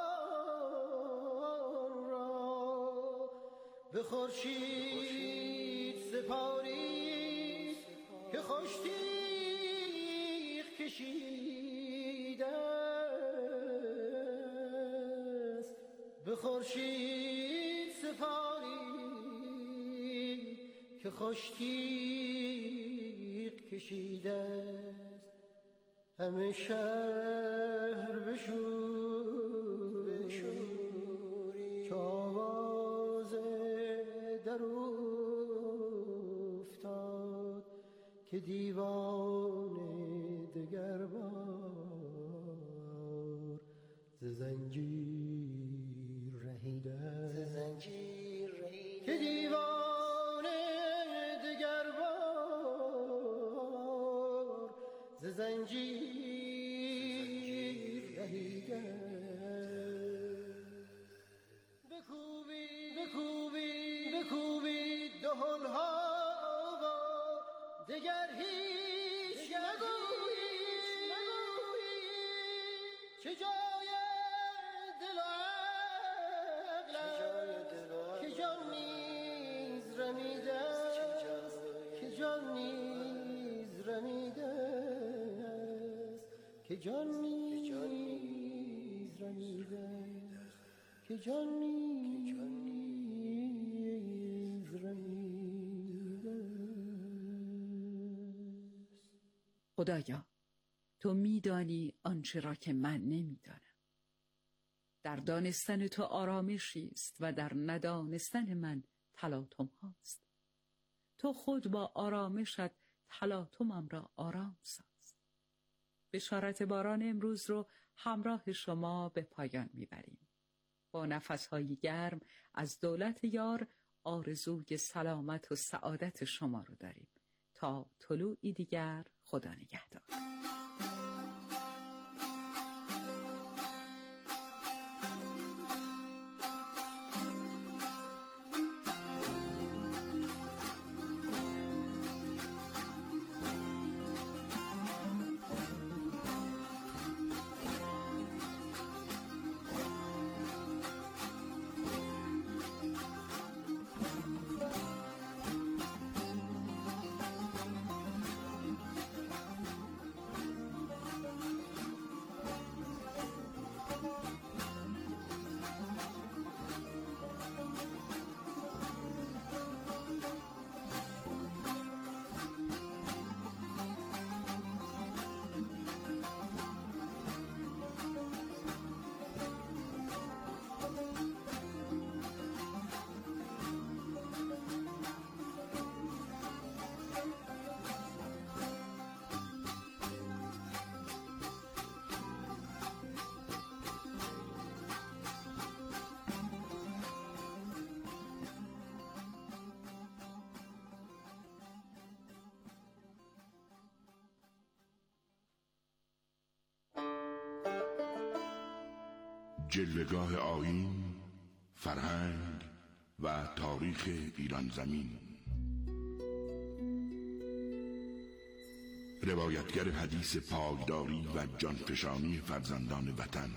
به خورشید سپارید که خوش تیغ کشیده است، به خورشید سپارید که خوش تیغ کشیده است. همه شهر بشوری که آواز در افتاد که دیوان دگر بار ز زنجیر رهیده، که دیوان دگر بار ز زنجیر رهیده. بکوبید دهن‌ها دگر هیچ که جای دل و عقلم که جان نیز رمیده است که جان نیز رمیده است که جان نیز رمیده است که جان نیز رمیده است. خدایا تو میدانی آنچه را که من نمیدانم. در دانستن تو آرامشی است و در ندانستن من تلاطم هاست. تو خود با آرامشت تلاطمم را آرام ساز. بشارت باران امروز رو همراه شما به پایان میبریم. با نفس‌های گرم از دولت یار آرزوی سلامت و سعادت شما رو داریم. تا طلوعی دیگر خدا نگهدار. جلوه‌گاه آیین، فرهنگ و تاریخ ایران زمین. روایتگر حدیث پایداری و جانفشانی فرزندان وطن.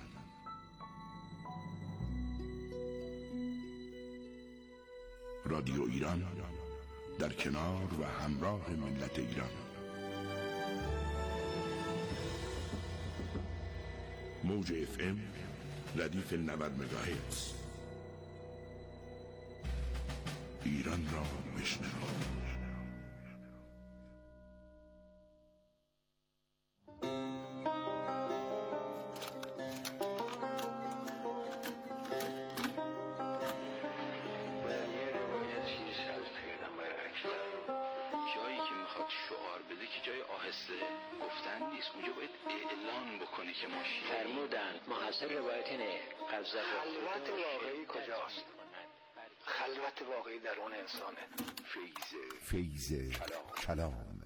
رادیو ایران در کنار و همراه ملت ایران. موج FM ردیف 90 مگاهرتز. ایران را بشنو. خلوت واقعی کجاست؟ خلوت واقعی در اون انسانه. فیض کلام.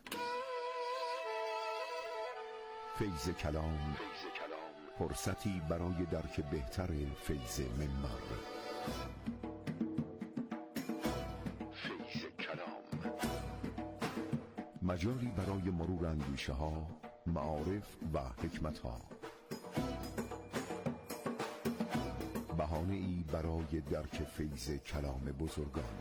فیض کلام فرصتی برای درک بهتر فیض منبر. فیض کلام مجالی برای مرور اندیشه ها، معارف و حکمت ها. بهانه ای برای درک فیض کلام بزرگان.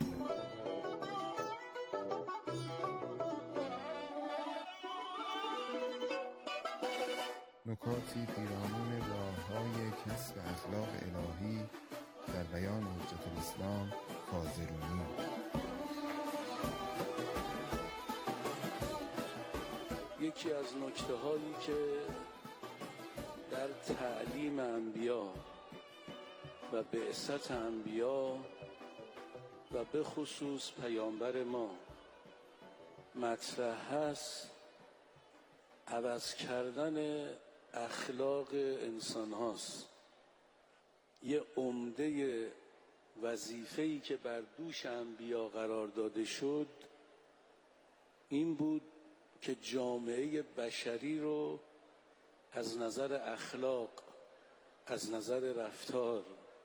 نکاتی پیرامون راه‌های کسب اخلاق الهی در بیان حجت الاسلام فاضلونی. یکی از نکته‌هایی که در تعلیم انبیا و بعثت انبیا و به خصوص پیامبر ما مطرح هست، عوض کردن اخلاق انسان هاست. یه عمده وظیفه‌ای که بر دوش انبیا قرار داده شد این بود که جامعه بشری رو از نظر اخلاق، از نظر رفتار،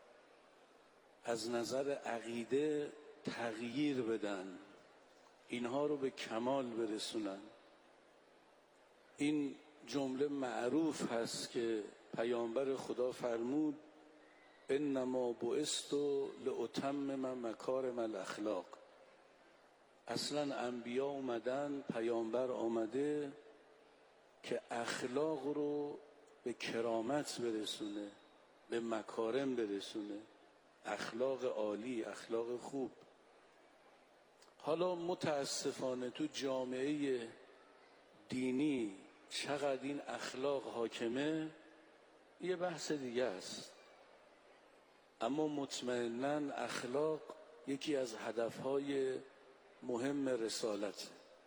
از نظر عقیده تغییر بدن، اینها رو به کمال برسونن. این جمله معروف هست که پیامبر خدا فرمود انما بعثت لاتمم مکارم الاخلاق. اصلا انبیا اومدن، پیامبر آمده که اخلاق رو به کرامت برسونه، به مکارم برسونه، اخلاق عالی، اخلاق خوب. حالا متاسفانه تو جامعه دینی چقدر این اخلاق حاکمه یه بحث دیگه است، اما مطمئناً اخلاق یکی از هدفهای مهم رسالته.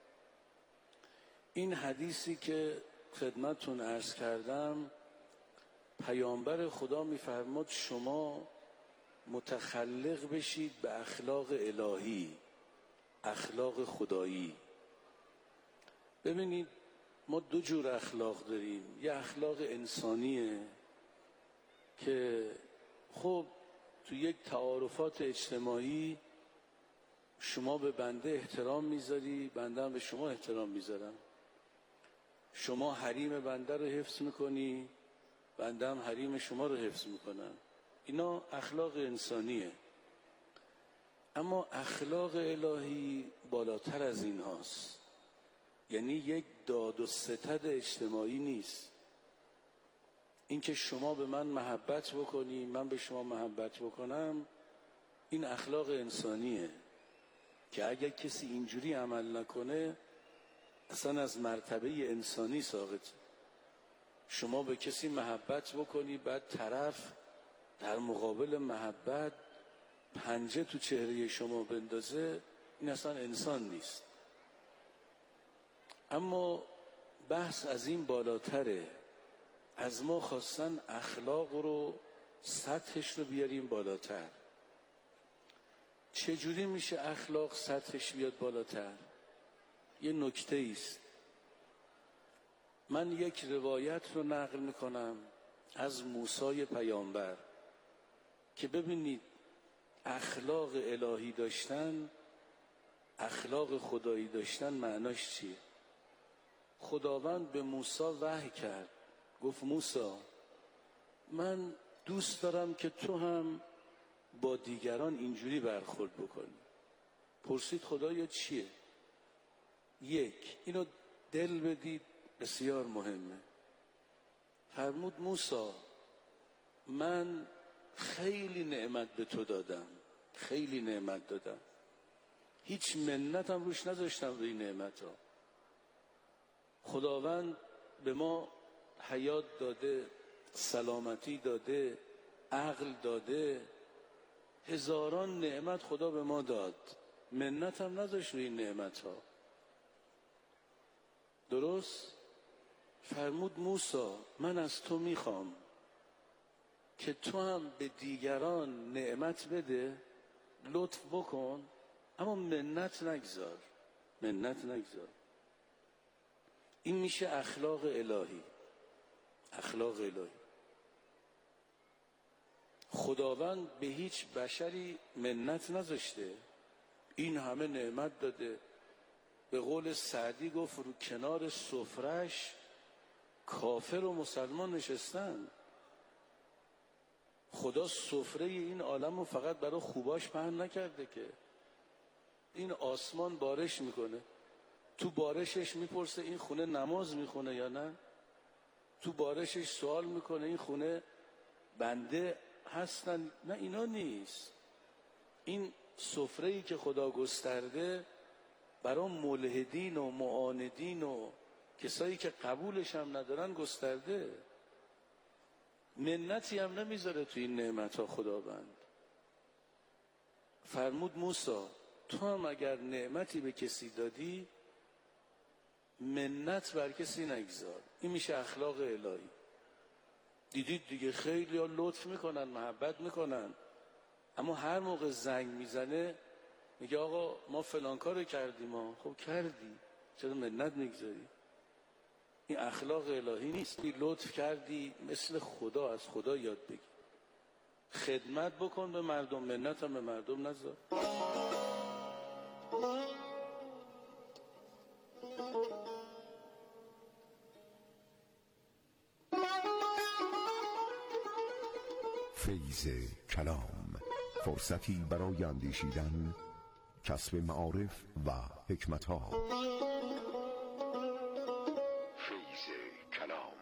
این حدیثی که خدمتتون عرض کردم، پیامبر خدا میفرماد شما متخلق بشید به اخلاق الهی، اخلاق خدایی. ببینید ما دو جور اخلاق داریم. یه اخلاق انسانیه که خب تو یک تعارفات اجتماعی شما به بنده احترام میذاری، بنده هم به شما احترام میذارم. شما حریم بنده رو حفظ میکنی، بنده هم حریم شما رو حفظ میکنم. اینا اخلاق انسانیه. اما اخلاق الهی بالاتر از این هاست. یعنی یک داد و ستد اجتماعی نیست. اینکه شما به من محبت بکنی، من به شما محبت بکنم، این اخلاق انسانیه که اگر کسی اینجوری عمل نکنه اصلا از مرتبه انسانی ساقطه. شما به کسی محبت بکنی بعد طرف در مقابل محبت پنجه تو چهره شما بندازه، این اصلا انسان نیست. اما بحث از این بالاتره. از ما خواستن اخلاق رو، سطحش رو بیاریم بالاتر. چجوری میشه اخلاق سطحش بیاد بالاتر؟ یه نکته ایست. من یک روایت رو نقل میکنم از موسی پیامبر که ببینید اخلاق الهی داشتن، اخلاق خدایی داشتن معناش چیه. خداوند به موسی وحی کرد، گفت موسی من دوست دارم که تو هم با دیگران اینجوری برخورد بکنی. پرسید خدایا چیه؟ یک، اینو دل بدید، بسیار مهمه. فرمود موسی من خیلی نعمت به تو دادم، خیلی نعمت دادم، هیچ منتم روش نذاشتم روی نعمت ها. خداوند به ما حیات داده، سلامتی داده، عقل داده، هزاران نعمت خدا به ما داد، منتم نذاشت روی این نعمت ها. درست؟ فرمود موسی من از تو میخوام که تو هم به دیگران نعمت بده، لطف بکن، اما منت نگذار، منت نگذار. این میشه اخلاق الهی. اخلاق الهی. خداوند به هیچ بشری منت نذاشته، این همه نعمت داده. به قول سعدی گفت رو کنار سفرش کافر و مسلمان نشستن. خدا سفره این عالم رو فقط برای خوباش پهن نکرده که. این آسمان بارش میکنه، تو بارشش میپرسه این خونه نماز میخونه یا نه؟ تو بارشش سوال میکنه این خونه بنده هستن؟ نه، اینا نیست. این سفره‌ای که خدا گسترده برای ملحدین و معاندین و کسایی که قبولش هم ندارن گسترده. منتی هم نمیذاره تو این نعمت ها خداوند. فرمود موسی تو هم اگر نعمتی به کسی دادی منت بر کسی نگذار. این میشه اخلاق الهی. دیدید دیگه خیلی ها لطف میکنن، محبت میکنن، اما هر موقع زنگ میزنه میگه آقا ما فلان کارو کردیم. ها خب کردی، چرا منت میگذاری؟ این اخلاق الهی نیست. لطف کردی مثل خدا، از خدا یاد بگیر، خدمت بکن به مردم، منت هم به مردم نذار. فیض کلام، فرصتی برای اندیشیدن، کسب معارف و حکمت‌ها. فیض کلام.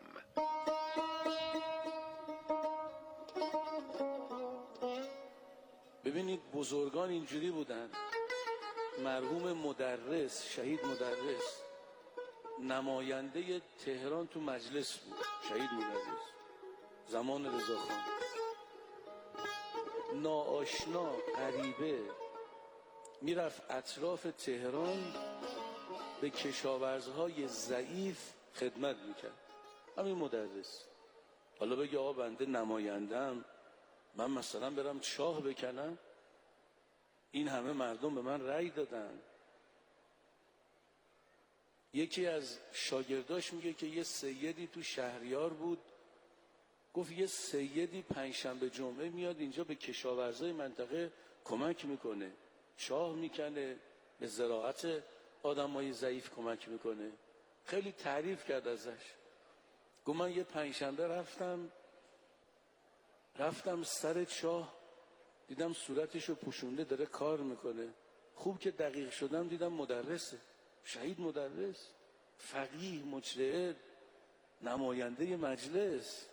ببینید بزرگان اینجوری بودن. مرحوم مدرس، شهید مدرس، نماینده تهران تو مجلس بود. شهید مدرس زمان رضاخان، ناآشنا غریبه میرفت اطراف تهران به کشاورزهای ضعیف خدمت میکرد. همین مدرس. حالا بگه آقا بنده نمایندم، من مثلا برم چاه بکنم، این همه مردم به من رأی دادن. یکی از شاگرداش میگه که یه سیدی تو شهریار بود، گفت یه سیدی پنجشنبه جمعه میاد اینجا به کشاورزای منطقه کمک میکنه، چاه میکنه، به زراعت آدمای ضعیف کمک میکنه. خیلی تعریف کرد ازش. گفت من یه پنجشنبه رفتم سر چاه، دیدم صورتشو پوشونده داره کار میکنه. خوب که دقیق شدم دیدم مدرسه، شهید مدرس، فقیه، مجتهد، نماینده مجلس.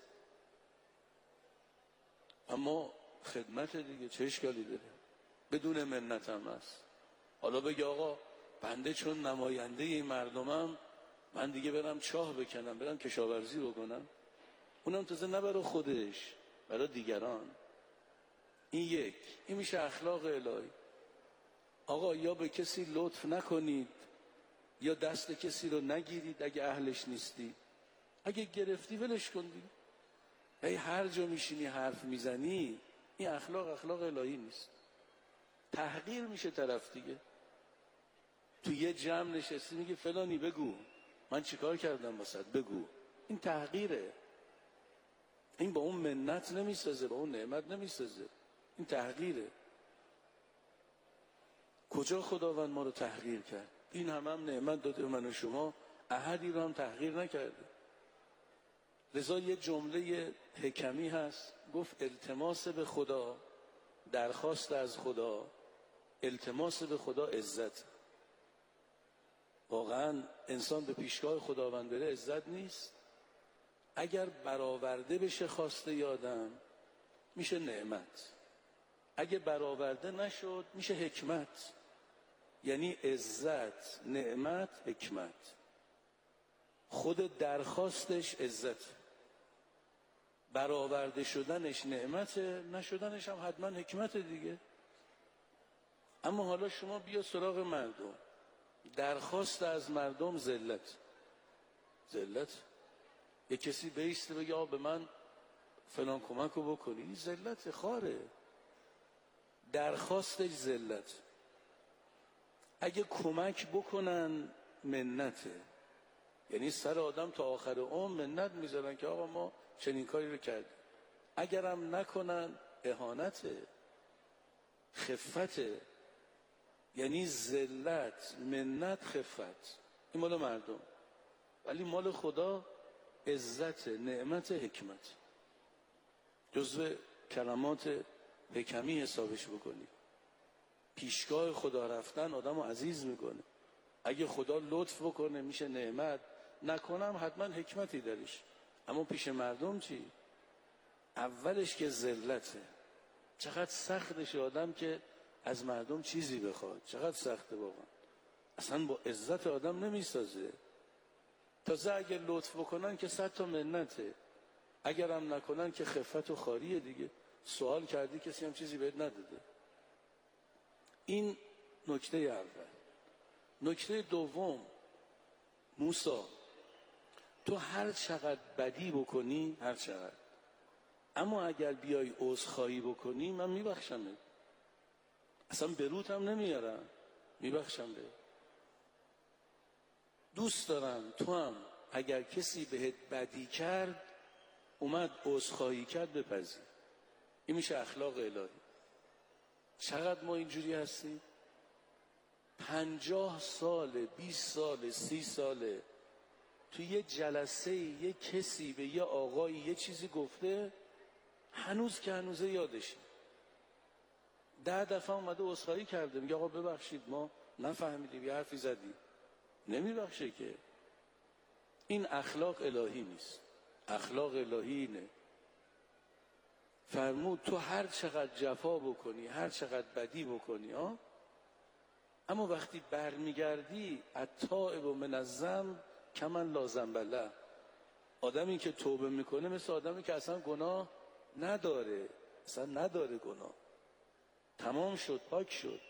اما خدمت دیگه چه اشکالی داره؟ بدون منت هم هست. حالا بگه آقا بنده چون نماینده این مردمم، من دیگه برم چاه بکنم، برم کشاورزی بکنم، اونم تازه نه برای خودش، برای دیگران. این میشه اخلاق الهی. آقا یا به کسی لطف نکنید، یا دست کسی رو نگیرید اگه اهلش نیستی. اگه گرفتی ولش کن دیگه. هر جا میشینی حرف میزنی، این اخلاق الهی نیست. تحقیر میشه طرف دیگه. تو یه جمع نشستی میگه فلانی بگو من چیکار کردم واسط، بگو. این تحقیره. این با اون منت نمیسازه، با اون نعمت نمیسازه. این تحقیره. کجا خداوند ما رو تحقیر کرد؟ این هم نعمت داده من و شما، احدی رو هم تحقیر نکرده. لذا یه جمله حکمی هست، گفت التماس به خدا، درخواست از خدا، التماس به خدا عزت. واقعا انسان به پیشگاه خداوند بره عزت نیست؟ اگر برآورده بشه خواسته یادم میشه نعمت، اگه برآورده نشد میشه حکمت. یعنی عزت، نعمت، حکمت. خود درخواستش عزت، برآورده شدنش نعمت، نشدنش هم حتما حکمت دیگه. اما حالا شما بیا سراغ مردم، درخواست از مردم ذلت. یه کسی بیسته بگه آقا به من فلان کمک رو بکنی، این ذلت، خاره. درخواستش ذلت. اگه کمک بکنن منته. یعنی سر آدم تا آخر عمر منت میذارن که آقا ما چنین کاری رو کردیم. اگرم نکنن اهانته، خفته. یعنی ذلت، منت، خفت. این مال مردم. ولی مال خدا عزت، نعمت، حکمت. جزو کلمات حکمی حسابش بکنی. پیشگاه خدا رفتن آدم رو عزیز میکنه. اگه خدا لطف بکنه میشه نعمت، نکنم حتما حکمتی داریش. اما پیش مردم چی؟ اولش که ذلته. چقدر سختش آدم که از مردم چیزی بخواد، چقدر سخته واقعا. اصلا با عزت آدم نمیسازه. تازه اگه لطف بکنن که 100 تا منته، اگرم نکنن که خفت و خاریه دیگه. سوال کردی کسی هم چیزی بهت نداده. این نکته اول. نکته دوم، موسی تو هر چقدر بدی بکنی، هر چقدر، اما اگر بیای عذرخواهی بکنی من میبخشمت. اصلا بروت هم نمیارم، میبخشم به. دوست دارم تو هم اگر کسی بهت بدی کرد اومد عذرخواهی کرد بپذیر. این میشه اخلاق الهی. چقدر ما اینجوری هستیم؟ 50 سال، 20 سال، 30 ساله تو یه جلسه یه کسی به یه آقایی یه چیزی گفته، هنوز که هنوزه یادشه. 10 دفعه اومده عذرخواهی کرده، میگه آقا ببخشید ما نفهمیدیم یه حرفی زدی. نمیبخشه که. این اخلاق الهی نیست. اخلاق الهی اینه. فرمود تو هر چقدر جفا بکنی، هر چقدر بدی بکنی، اما وقتی برمیگردی التائب من الذنب کمن لا ذنب له. آدمی که توبه میکنه مثل آدمی که اصلا گناه نداره، اصلا نداره گناه، تمام شد، پاک شد.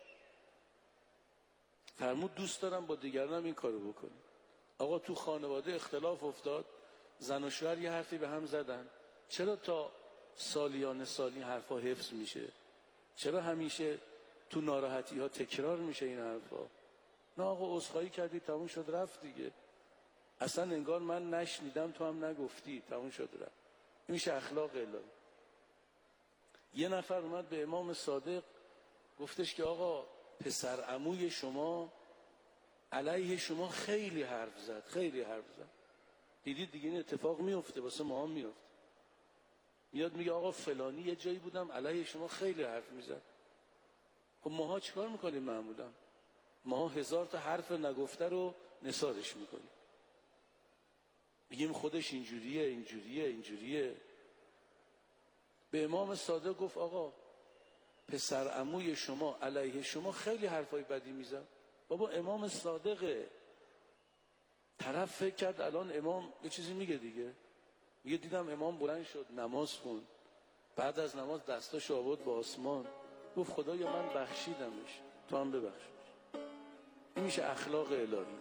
فرمود دوست دارم با دیگرانم این کارو بکنی. آقا تو خانواده اختلاف افتاد، زن و شوهر یه حرفی به هم زدن، چرا تا سالیان سالی حرفا حفظ میشه؟ چرا همیشه تو ناراحتی ها تکرار میشه این حرفا؟ نه آقا عذرخواهی کردی، تموم شد رفت دیگه. اصلا انگار من نشنیدم تو هم نگفتی، تموم شد رفت. این میشه اخلاق الهی. یه نفر اومد به امام صادق گفتش که آقا پسر عموی شما علیه شما خیلی حرف زد، خیلی حرف زد. دیدید دیگه این اتفاق میفته، واسه ما هم میفته. میاد میگه آقا فلانی یه جایی بودم علیه شما خیلی حرف میزد. خب ماها چیکار میکنیم معمولا؟ ماها 1000 تا حرف نگفته رو نثارش میکنیم، میگیم خودش اینجوریه اینجوریه اینجوریه. به امام صادق گفت آقا پسر عموی شما علیه شما خیلی حرفای بدی میزد. بابا امام صادقه. طرف فکر کرد الان امام یه چیزی میگه دیگه. میگه دیدم امام بلند شد نماز خوند، بعد از نماز دستاشو آورد به آسمان، گفت خدایا من بخشیدمش، تو هم ببخش. این میشه اخلاق الهی.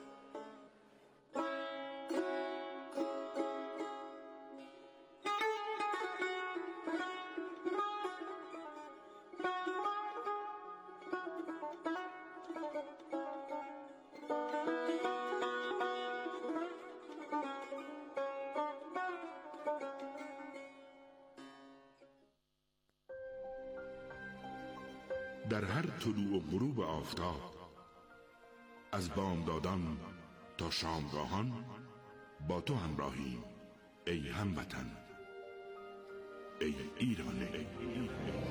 در هر طلوع و غروب آفتاب، از بامدادان تا شامگاهان با تو همراهیم ای هموطن، ای ایران، ای ایران.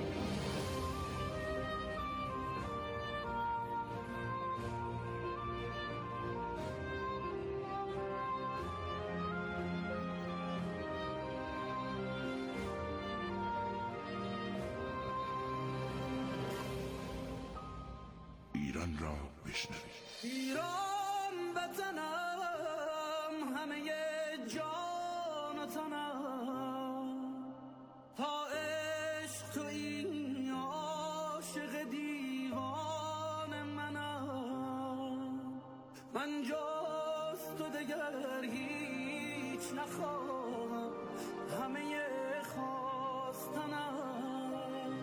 ایران را بشنوید. ایران وطنم، همه جان و تنم، تا عشق تو این عاشق دیوان منم. من جز تو دگر هیچ نخواهم، همه خواستنم.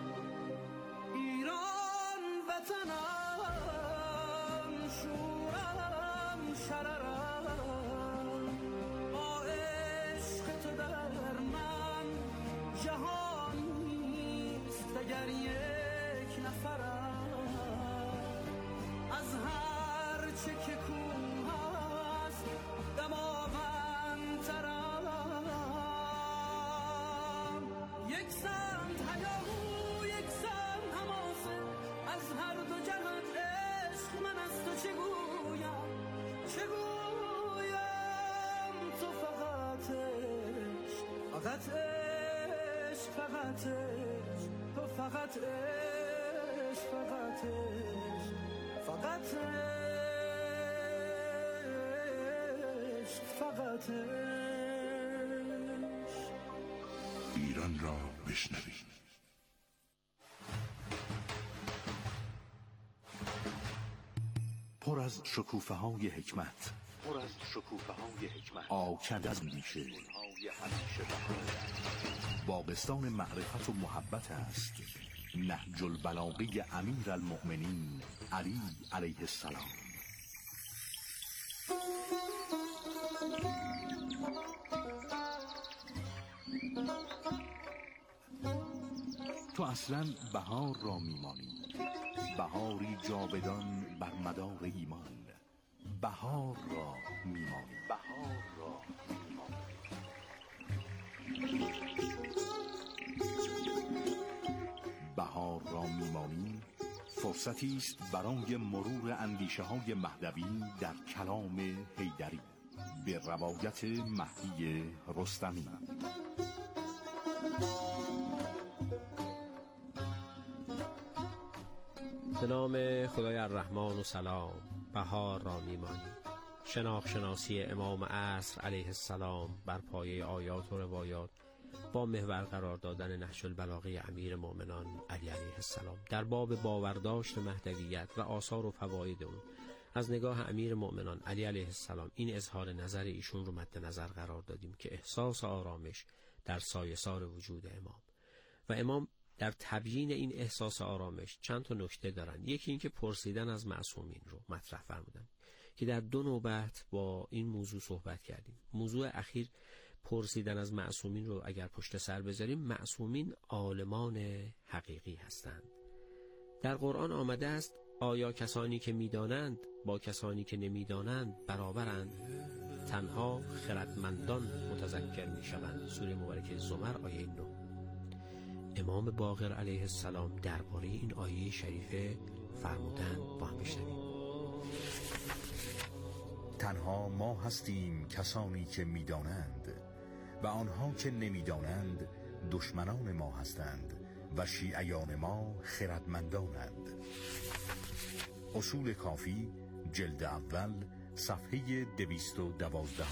ایران وطنم، اگر یک نفرم از هر چه که کوه هست دماوندترم. یک سمت هیاهو یک سمت حماسه، از هر دو جهت عشق من از تو چگویم تو فقط عشق، فقط عشق، فقط عشق، تو فقط عشق، فقط عشق، فقط عشق، فقط عشق. ایران را بشنوید. پر از شکوفه‌های حکمت، پر از شکوفه‌های حکمت، آکنده از میشه باغستان معرفت و محبت است. نهج البلاغه امیر المؤمنین علی علیه السلام. تو اصلا بهار را میمانی، بهاری جاودان بر مدار ایمان. بهار را میمانی، بهار را میمانی. بهار را میمانی فرصتی است برای مرور اندیشه‌های مهدوی در کلام حیدری به روایت مهدی رستمی. به نام خدای الرحمن و سلام. بهار را میمانی. شناختی امام عصر علیه السلام بر پایه آیات و روایات با محور قرار دادن نهج البلاغه امیر مومنان علی علیه السلام در باب باورداشت مهدویت و آثار و فواید اون از نگاه امیر مومنان علی علیه السلام این اظهار نظر ایشون رو مد نظر قرار دادیم که احساس آرامش در سایه‌سار وجود امام و امام در تبیین این احساس آرامش چند تا نکته دارن. یکی این که پرسیدن از معصومین رو مطرح فرمودن که در 2 نوبت با این موضوع صحبت کردیم. موضوع اخیر پرسیدن از معصومین رو اگر پشت سر بذاریم، معصومین عالمان حقیقی هستند. در قرآن آمده است آیا کسانی که میدانند با کسانی که نمیدانند برابرند؟ تنها خردمندان متذکر میشوند. سوره مبارکه زمر آیه 9. امام باقر علیه السلام درباره این آیه شریفه فرمودند، با هم بشنویم. تنها ما هستیم کسانی که میدانند و آنها که نمیدانند دشمنان ما هستند و شیعیان ما خردمندانند. اصول کافی جلد اول صفحه 212.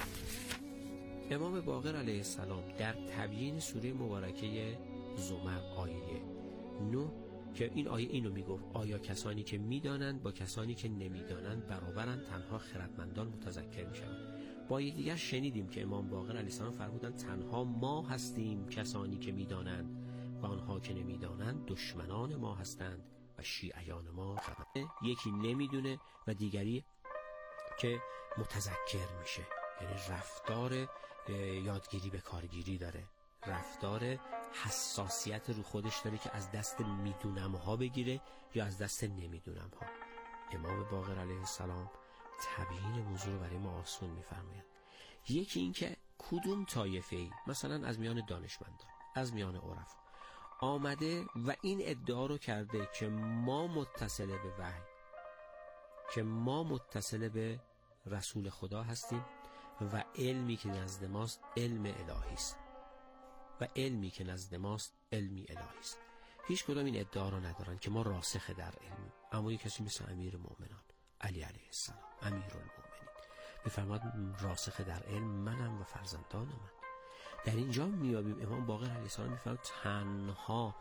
امام باقر علیه السلام در تبیین سوره مبارکه زمر آیه 9 که این آیه اینو میگفت آیا کسانی که میدانند با کسانی که نمیدانند برابرند؟ تنها خردمندان متذکر میشوند. با یه دیگر شنیدیم که امام باقر علیه السلام فرمودند تنها ما هستیم کسانی که میدانند و آنها که نمیدانند دشمنان ما هستند و شیعیان ما. یکی نمیدونه و دیگری که متذکر میشه، یعنی رفتار یادگیری به کارگیری داره، رفتار حساسیت رو خودش داره که از دست میدونم ها بگیره یا از دست نمیدونم ها. امام باقر علیه السلام تبیین موضوع رو برای ما آسون میفرماید. یکی این که کدوم طایفه‌ای مثلا از میان دانشمندان، از میان عرفا آمده و این ادعا رو کرده که ما متصل به وحی، که ما متصل به رسول خدا هستیم و علمی که نزد ماست علم الهی است و علمی که نزد ماست علمی الهی است. هیچ کدام این ادعا رو ندارن که ما راسخ در علمیم. اما یک کسی مثل امیر مومنان علی علیه السلام امیرالمومنین میفرماد راسخ در علم منم و فرزندان من. در اینجا میابیم امام باقر علیه السلام میفرماد تنها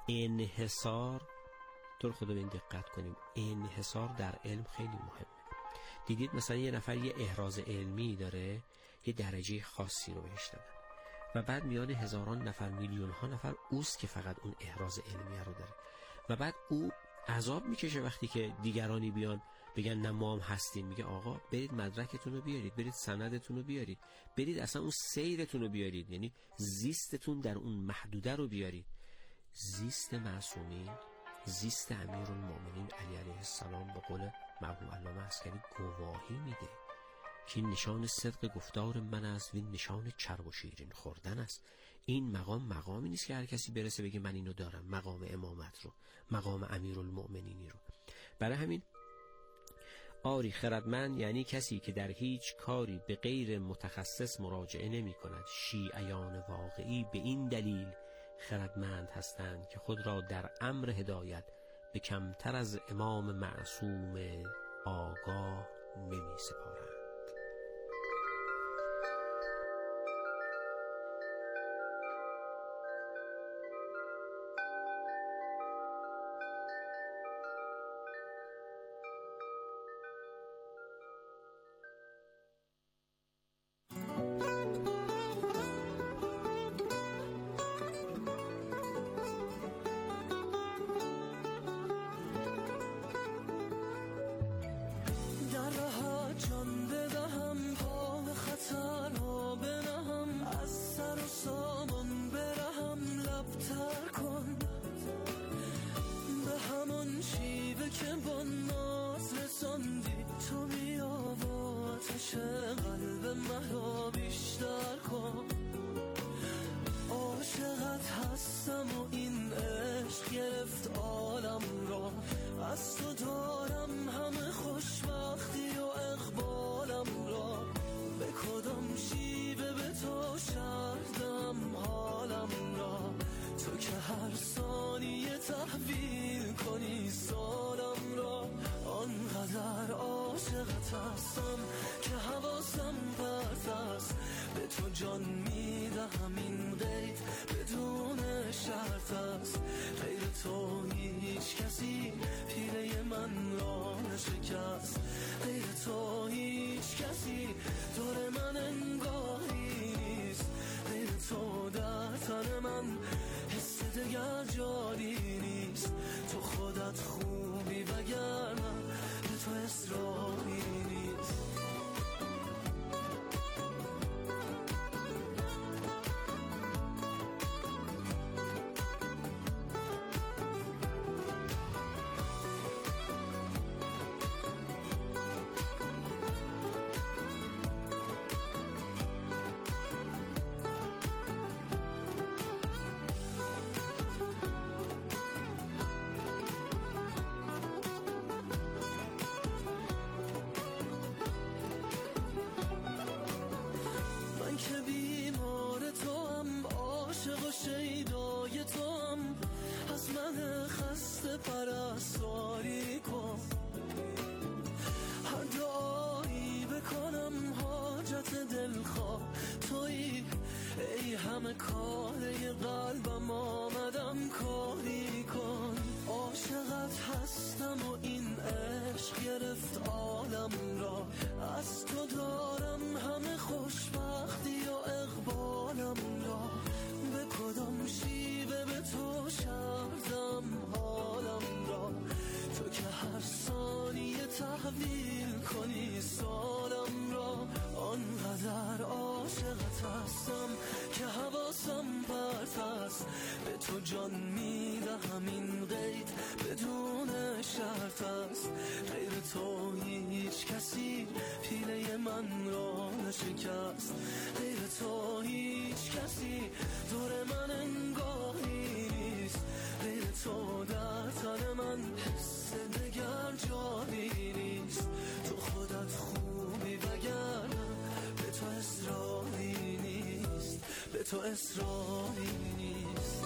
انحصار، طور خدا به این دقت کنیم، انحصار در علم خیلی مهمه. دیدید مثلا یه نفر یه احراز علمی داره، یه درجه خاصی رو بهش دادن و بعد میان هزاران نفر میلیون ها نفر اوست که فقط اون احراز علمی رو داره و بعد او عذاب میکشه وقتی که دیگرانی بیان بگن نه ما هم هستیم. میگه آقا برید مدرکتون رو بیارید، برید سندتون رو بیارید، برید اصلا اون سیرتون رو بیارید، یعنی زیستتون در اون محدوده رو بیارید. زیست معصومین، زیست امیرالمومنین علی علیه السلام به قول مرحوم علامه عسکری گواهی میده که این نشان صدق گفتار من است و این نشان چرب و شیرین خوردن است. این مقامی نیست که هر کسی برسه بگه من اینو دارم، مقام امامت رو، مقام امیرالمومنینی رو. برای همین آری خردمند یعنی کسی که در هیچ کاری به غیر متخصص مراجعه نمی کند. شیعیان واقعی به این دلیل خردمند هستند که خود را در امر هدایت به کمتر از امام معصوم آگاه نمی سپارند. جان هستم و این عشق گرفت عالم را. از تو دارم همه خوشبختی و اقبالم را. به کدام شیوه به تو شردم حالم را. تو که هر ثانیه تحویل کنی سالم را. آنقدر عاشقت هستم که حواسم پرت است. به تو جان میدهم این قید بدون شرط است. غیر تو هیچ کسی پیله من را نشکست. غیر تو هیچ کسی دور من انگاهی نیست. غیر تو در تن من حس دگر جایی نیست. تو خودت خوبی وگرنه به تو اصراری نیست. به تو اصراری نیست.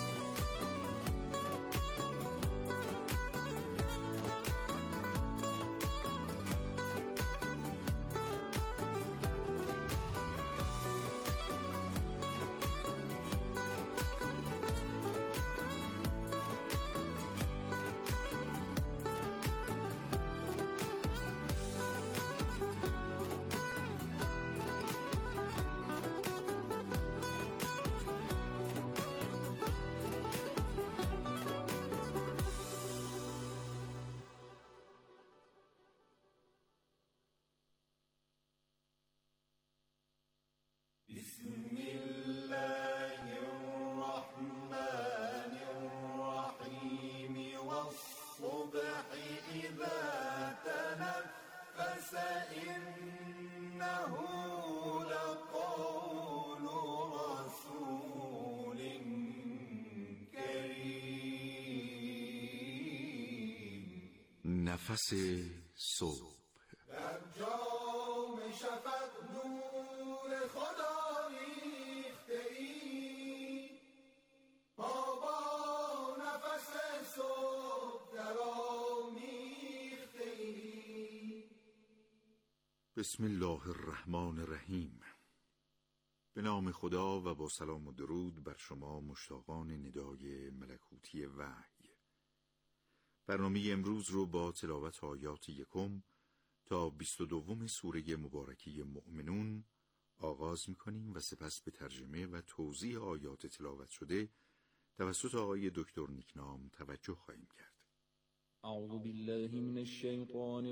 نفس صبح در جام شفق نور خدا ریخته ای. ما با نفس صبح در آمیخته ای. بسم الله الرحمن الرحیم. به نام خدا و با سلام و درود بر شما مشتاقان ندای ملکوتی وحی. برنامه امروز رو با تلاوت آیات 1 تا 22 سوره مبارکه مؤمنون آغاز می‌کنیم و سپس به ترجمه و توضیح آیات تلاوت شده توسط آقای دکتر نیکنام توجه خواهیم کرد. اعوذ بالله من الشیطان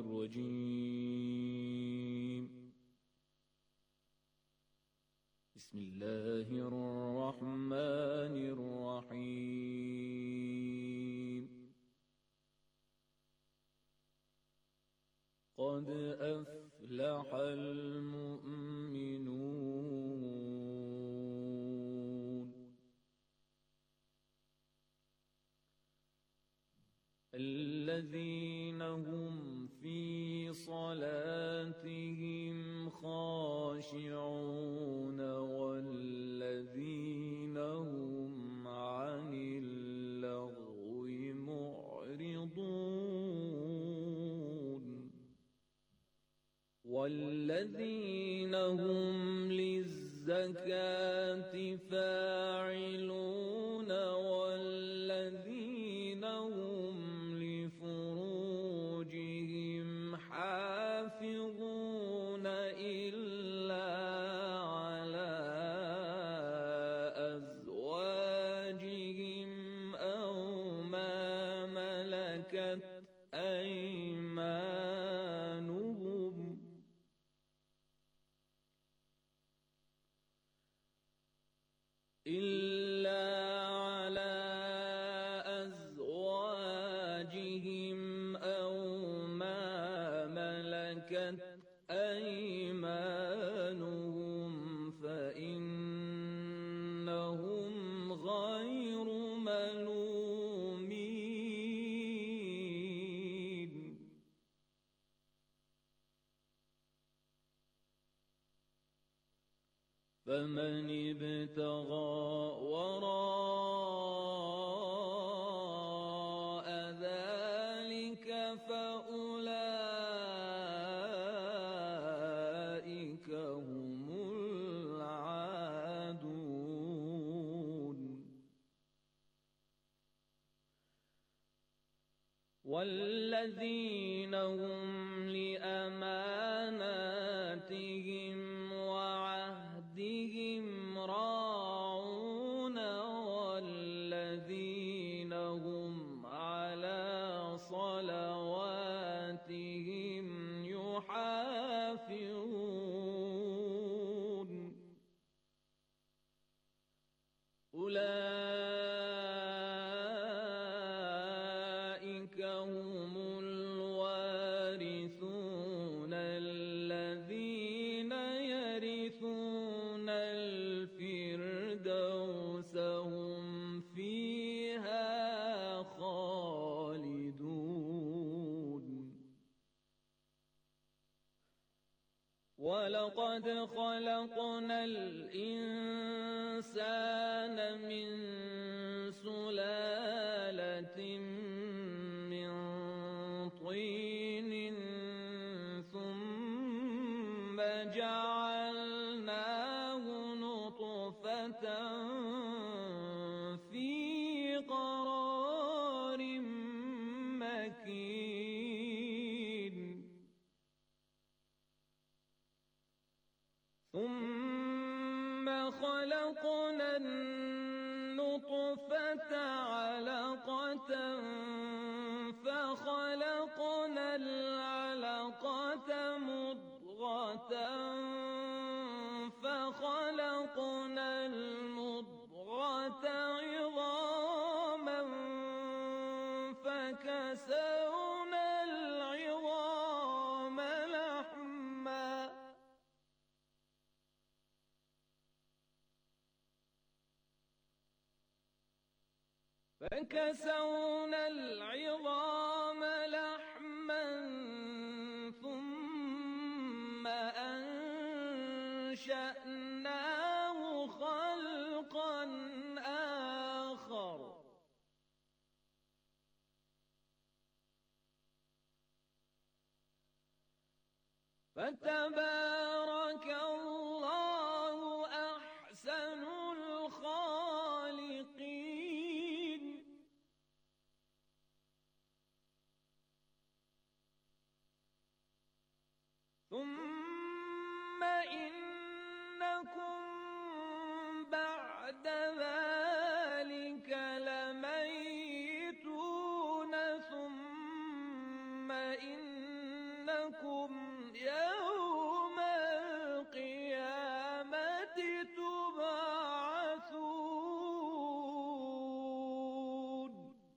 الرجیم. بسم الله الرحمن الرحیم. قد افلح المؤمنون الذين هم في صلاتهم خاشعون والذين هم عن اللغو معرضون والذين هم للزكاة فاعلون والذين هم لفروجهم حافظون إلا على أزواجهم أو ما ملكت أيمانهم إلا على أزواجهم أو ما ملكت أيمانهم فإنهم غير ملومين فمن ابتغى وراء ذلك فأولئك هم العادون والذين هم لأماناتهم وعهدهم راعون والذين هم على صلواتهم يحافظون أولئك هم الوارثون الذين يرثون الفردوس هم فيها خالدون ولقد خلقنا الإنسان من سلالة من طين ثم جعلناه نطفة في قرار مكين ثم خلقنا النطفة علقة فخلقنا العلقة مضغة فخلقنا المضغة عظاما فكسونا العظام لحما ثم أنشأناه خلقا آخر فتبارك الله أحسن الخالقين ثم إنكم بعد ذلك لميتون ثم إنكم يوم القيامة تبعثون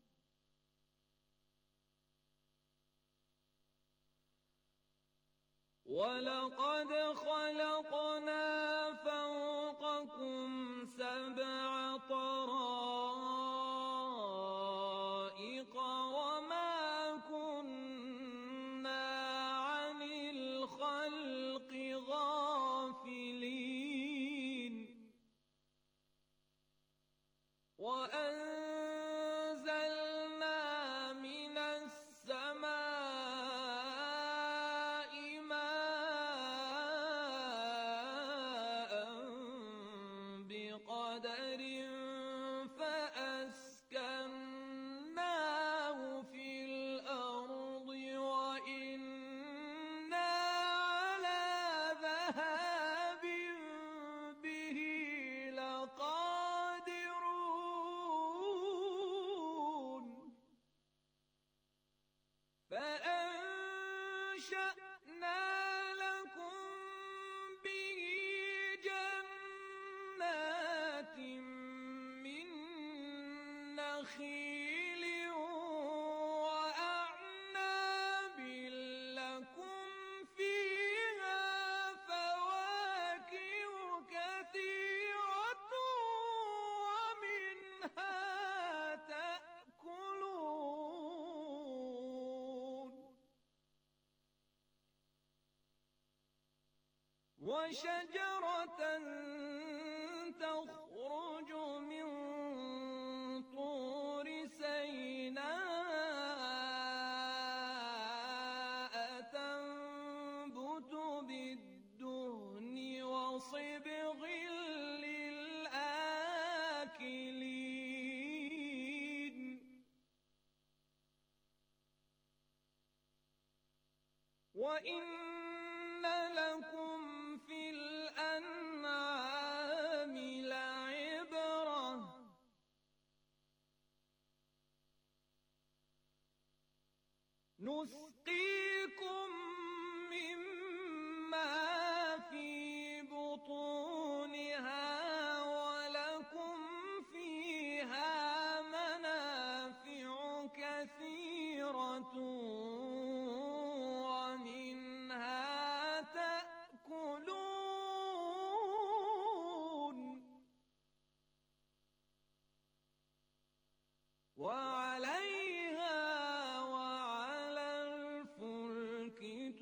ولقد خلقنا فوقكم سبع طرائق وما كنا عن الخلق غافلين وأنزلنا من السماء ماء بقدر فأسكناه في الأرض وإنا على ذهاب به لقادرون فأنشأنا لكم به جنات من نخيل وأعناب لكم فيها فواكه كثيرة ومنها تأكلون وشجرة تخرج من طور سيناء تنبت بالدهن وصبغ للآكلين وَإِنَّ لَكُمْ فِي الْأَنْعَامِ لَعِبْرَةً نُسْقِيكُم مِّمَّا فِي بُطُونِهَا وَلَكُمْ فِيهَا مَنَافِعُ كَثِيرَةٌ وَمِنْهَا تَأْكُلُونَ وَعَلَيْهَا وَعَلَى الْفُلْكِ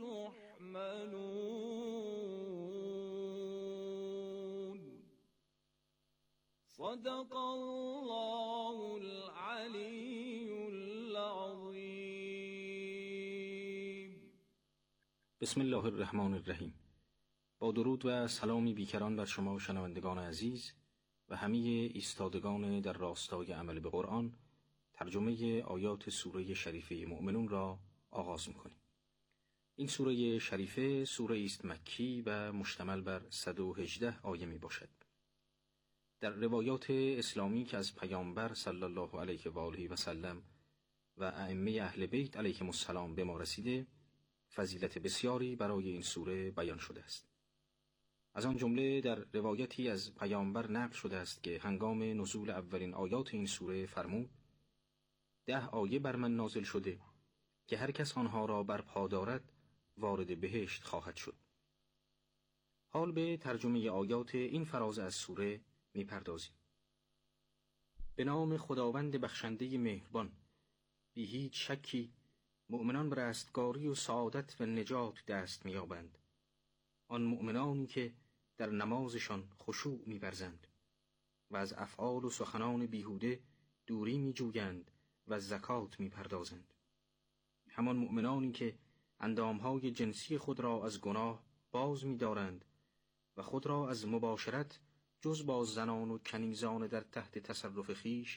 تُحْمَلُونَ صدق الله العلی العظیم. بسم الله الرحمن الرحیم. با درود و سلامی بیکران بر شما شنوندگان عزیز و همه ایستادگان در راستای عمل به قرآن، ترجمه آیات سوره شریفه مؤمنون را آغاز می‌کنیم. این سوره شریفه سوره است مکی و مشتمل بر 118 آیه میباشد. در روایات اسلامی که از پیامبر صلی الله علیه و آله و سلم و ائمه اهل بیت علیهم السلام به ما رسیده، فضیلت بسیاری برای این سوره بیان شده است. از آن جمله در روایتی از پیامبر نقل شده است که هنگام نزول اولین آیات این سوره فرمود: 10 آیه بر من نازل شده که هر کس آنها را برپا دارد وارد بهشت خواهد شد. حال به ترجمه آیات این فراز از سوره می‌پردازیم. به نام خداوند بخشنده مهربان. بی هیچ شکی مؤمنان به رستگاری و سعادت و نجات دست می‌یابند. آن مؤمنانی که در نمازشان خشوع می‌ورزند و از افعال و سخنان بیهوده دوری می‌جویند و زکات می‌پردازند. همان مؤمنانی که اندامهای جنسی خود را از گناه باز می‌دارند و خود را از مباشرت جز با زنان و کنیزان در تحت تصرف خویش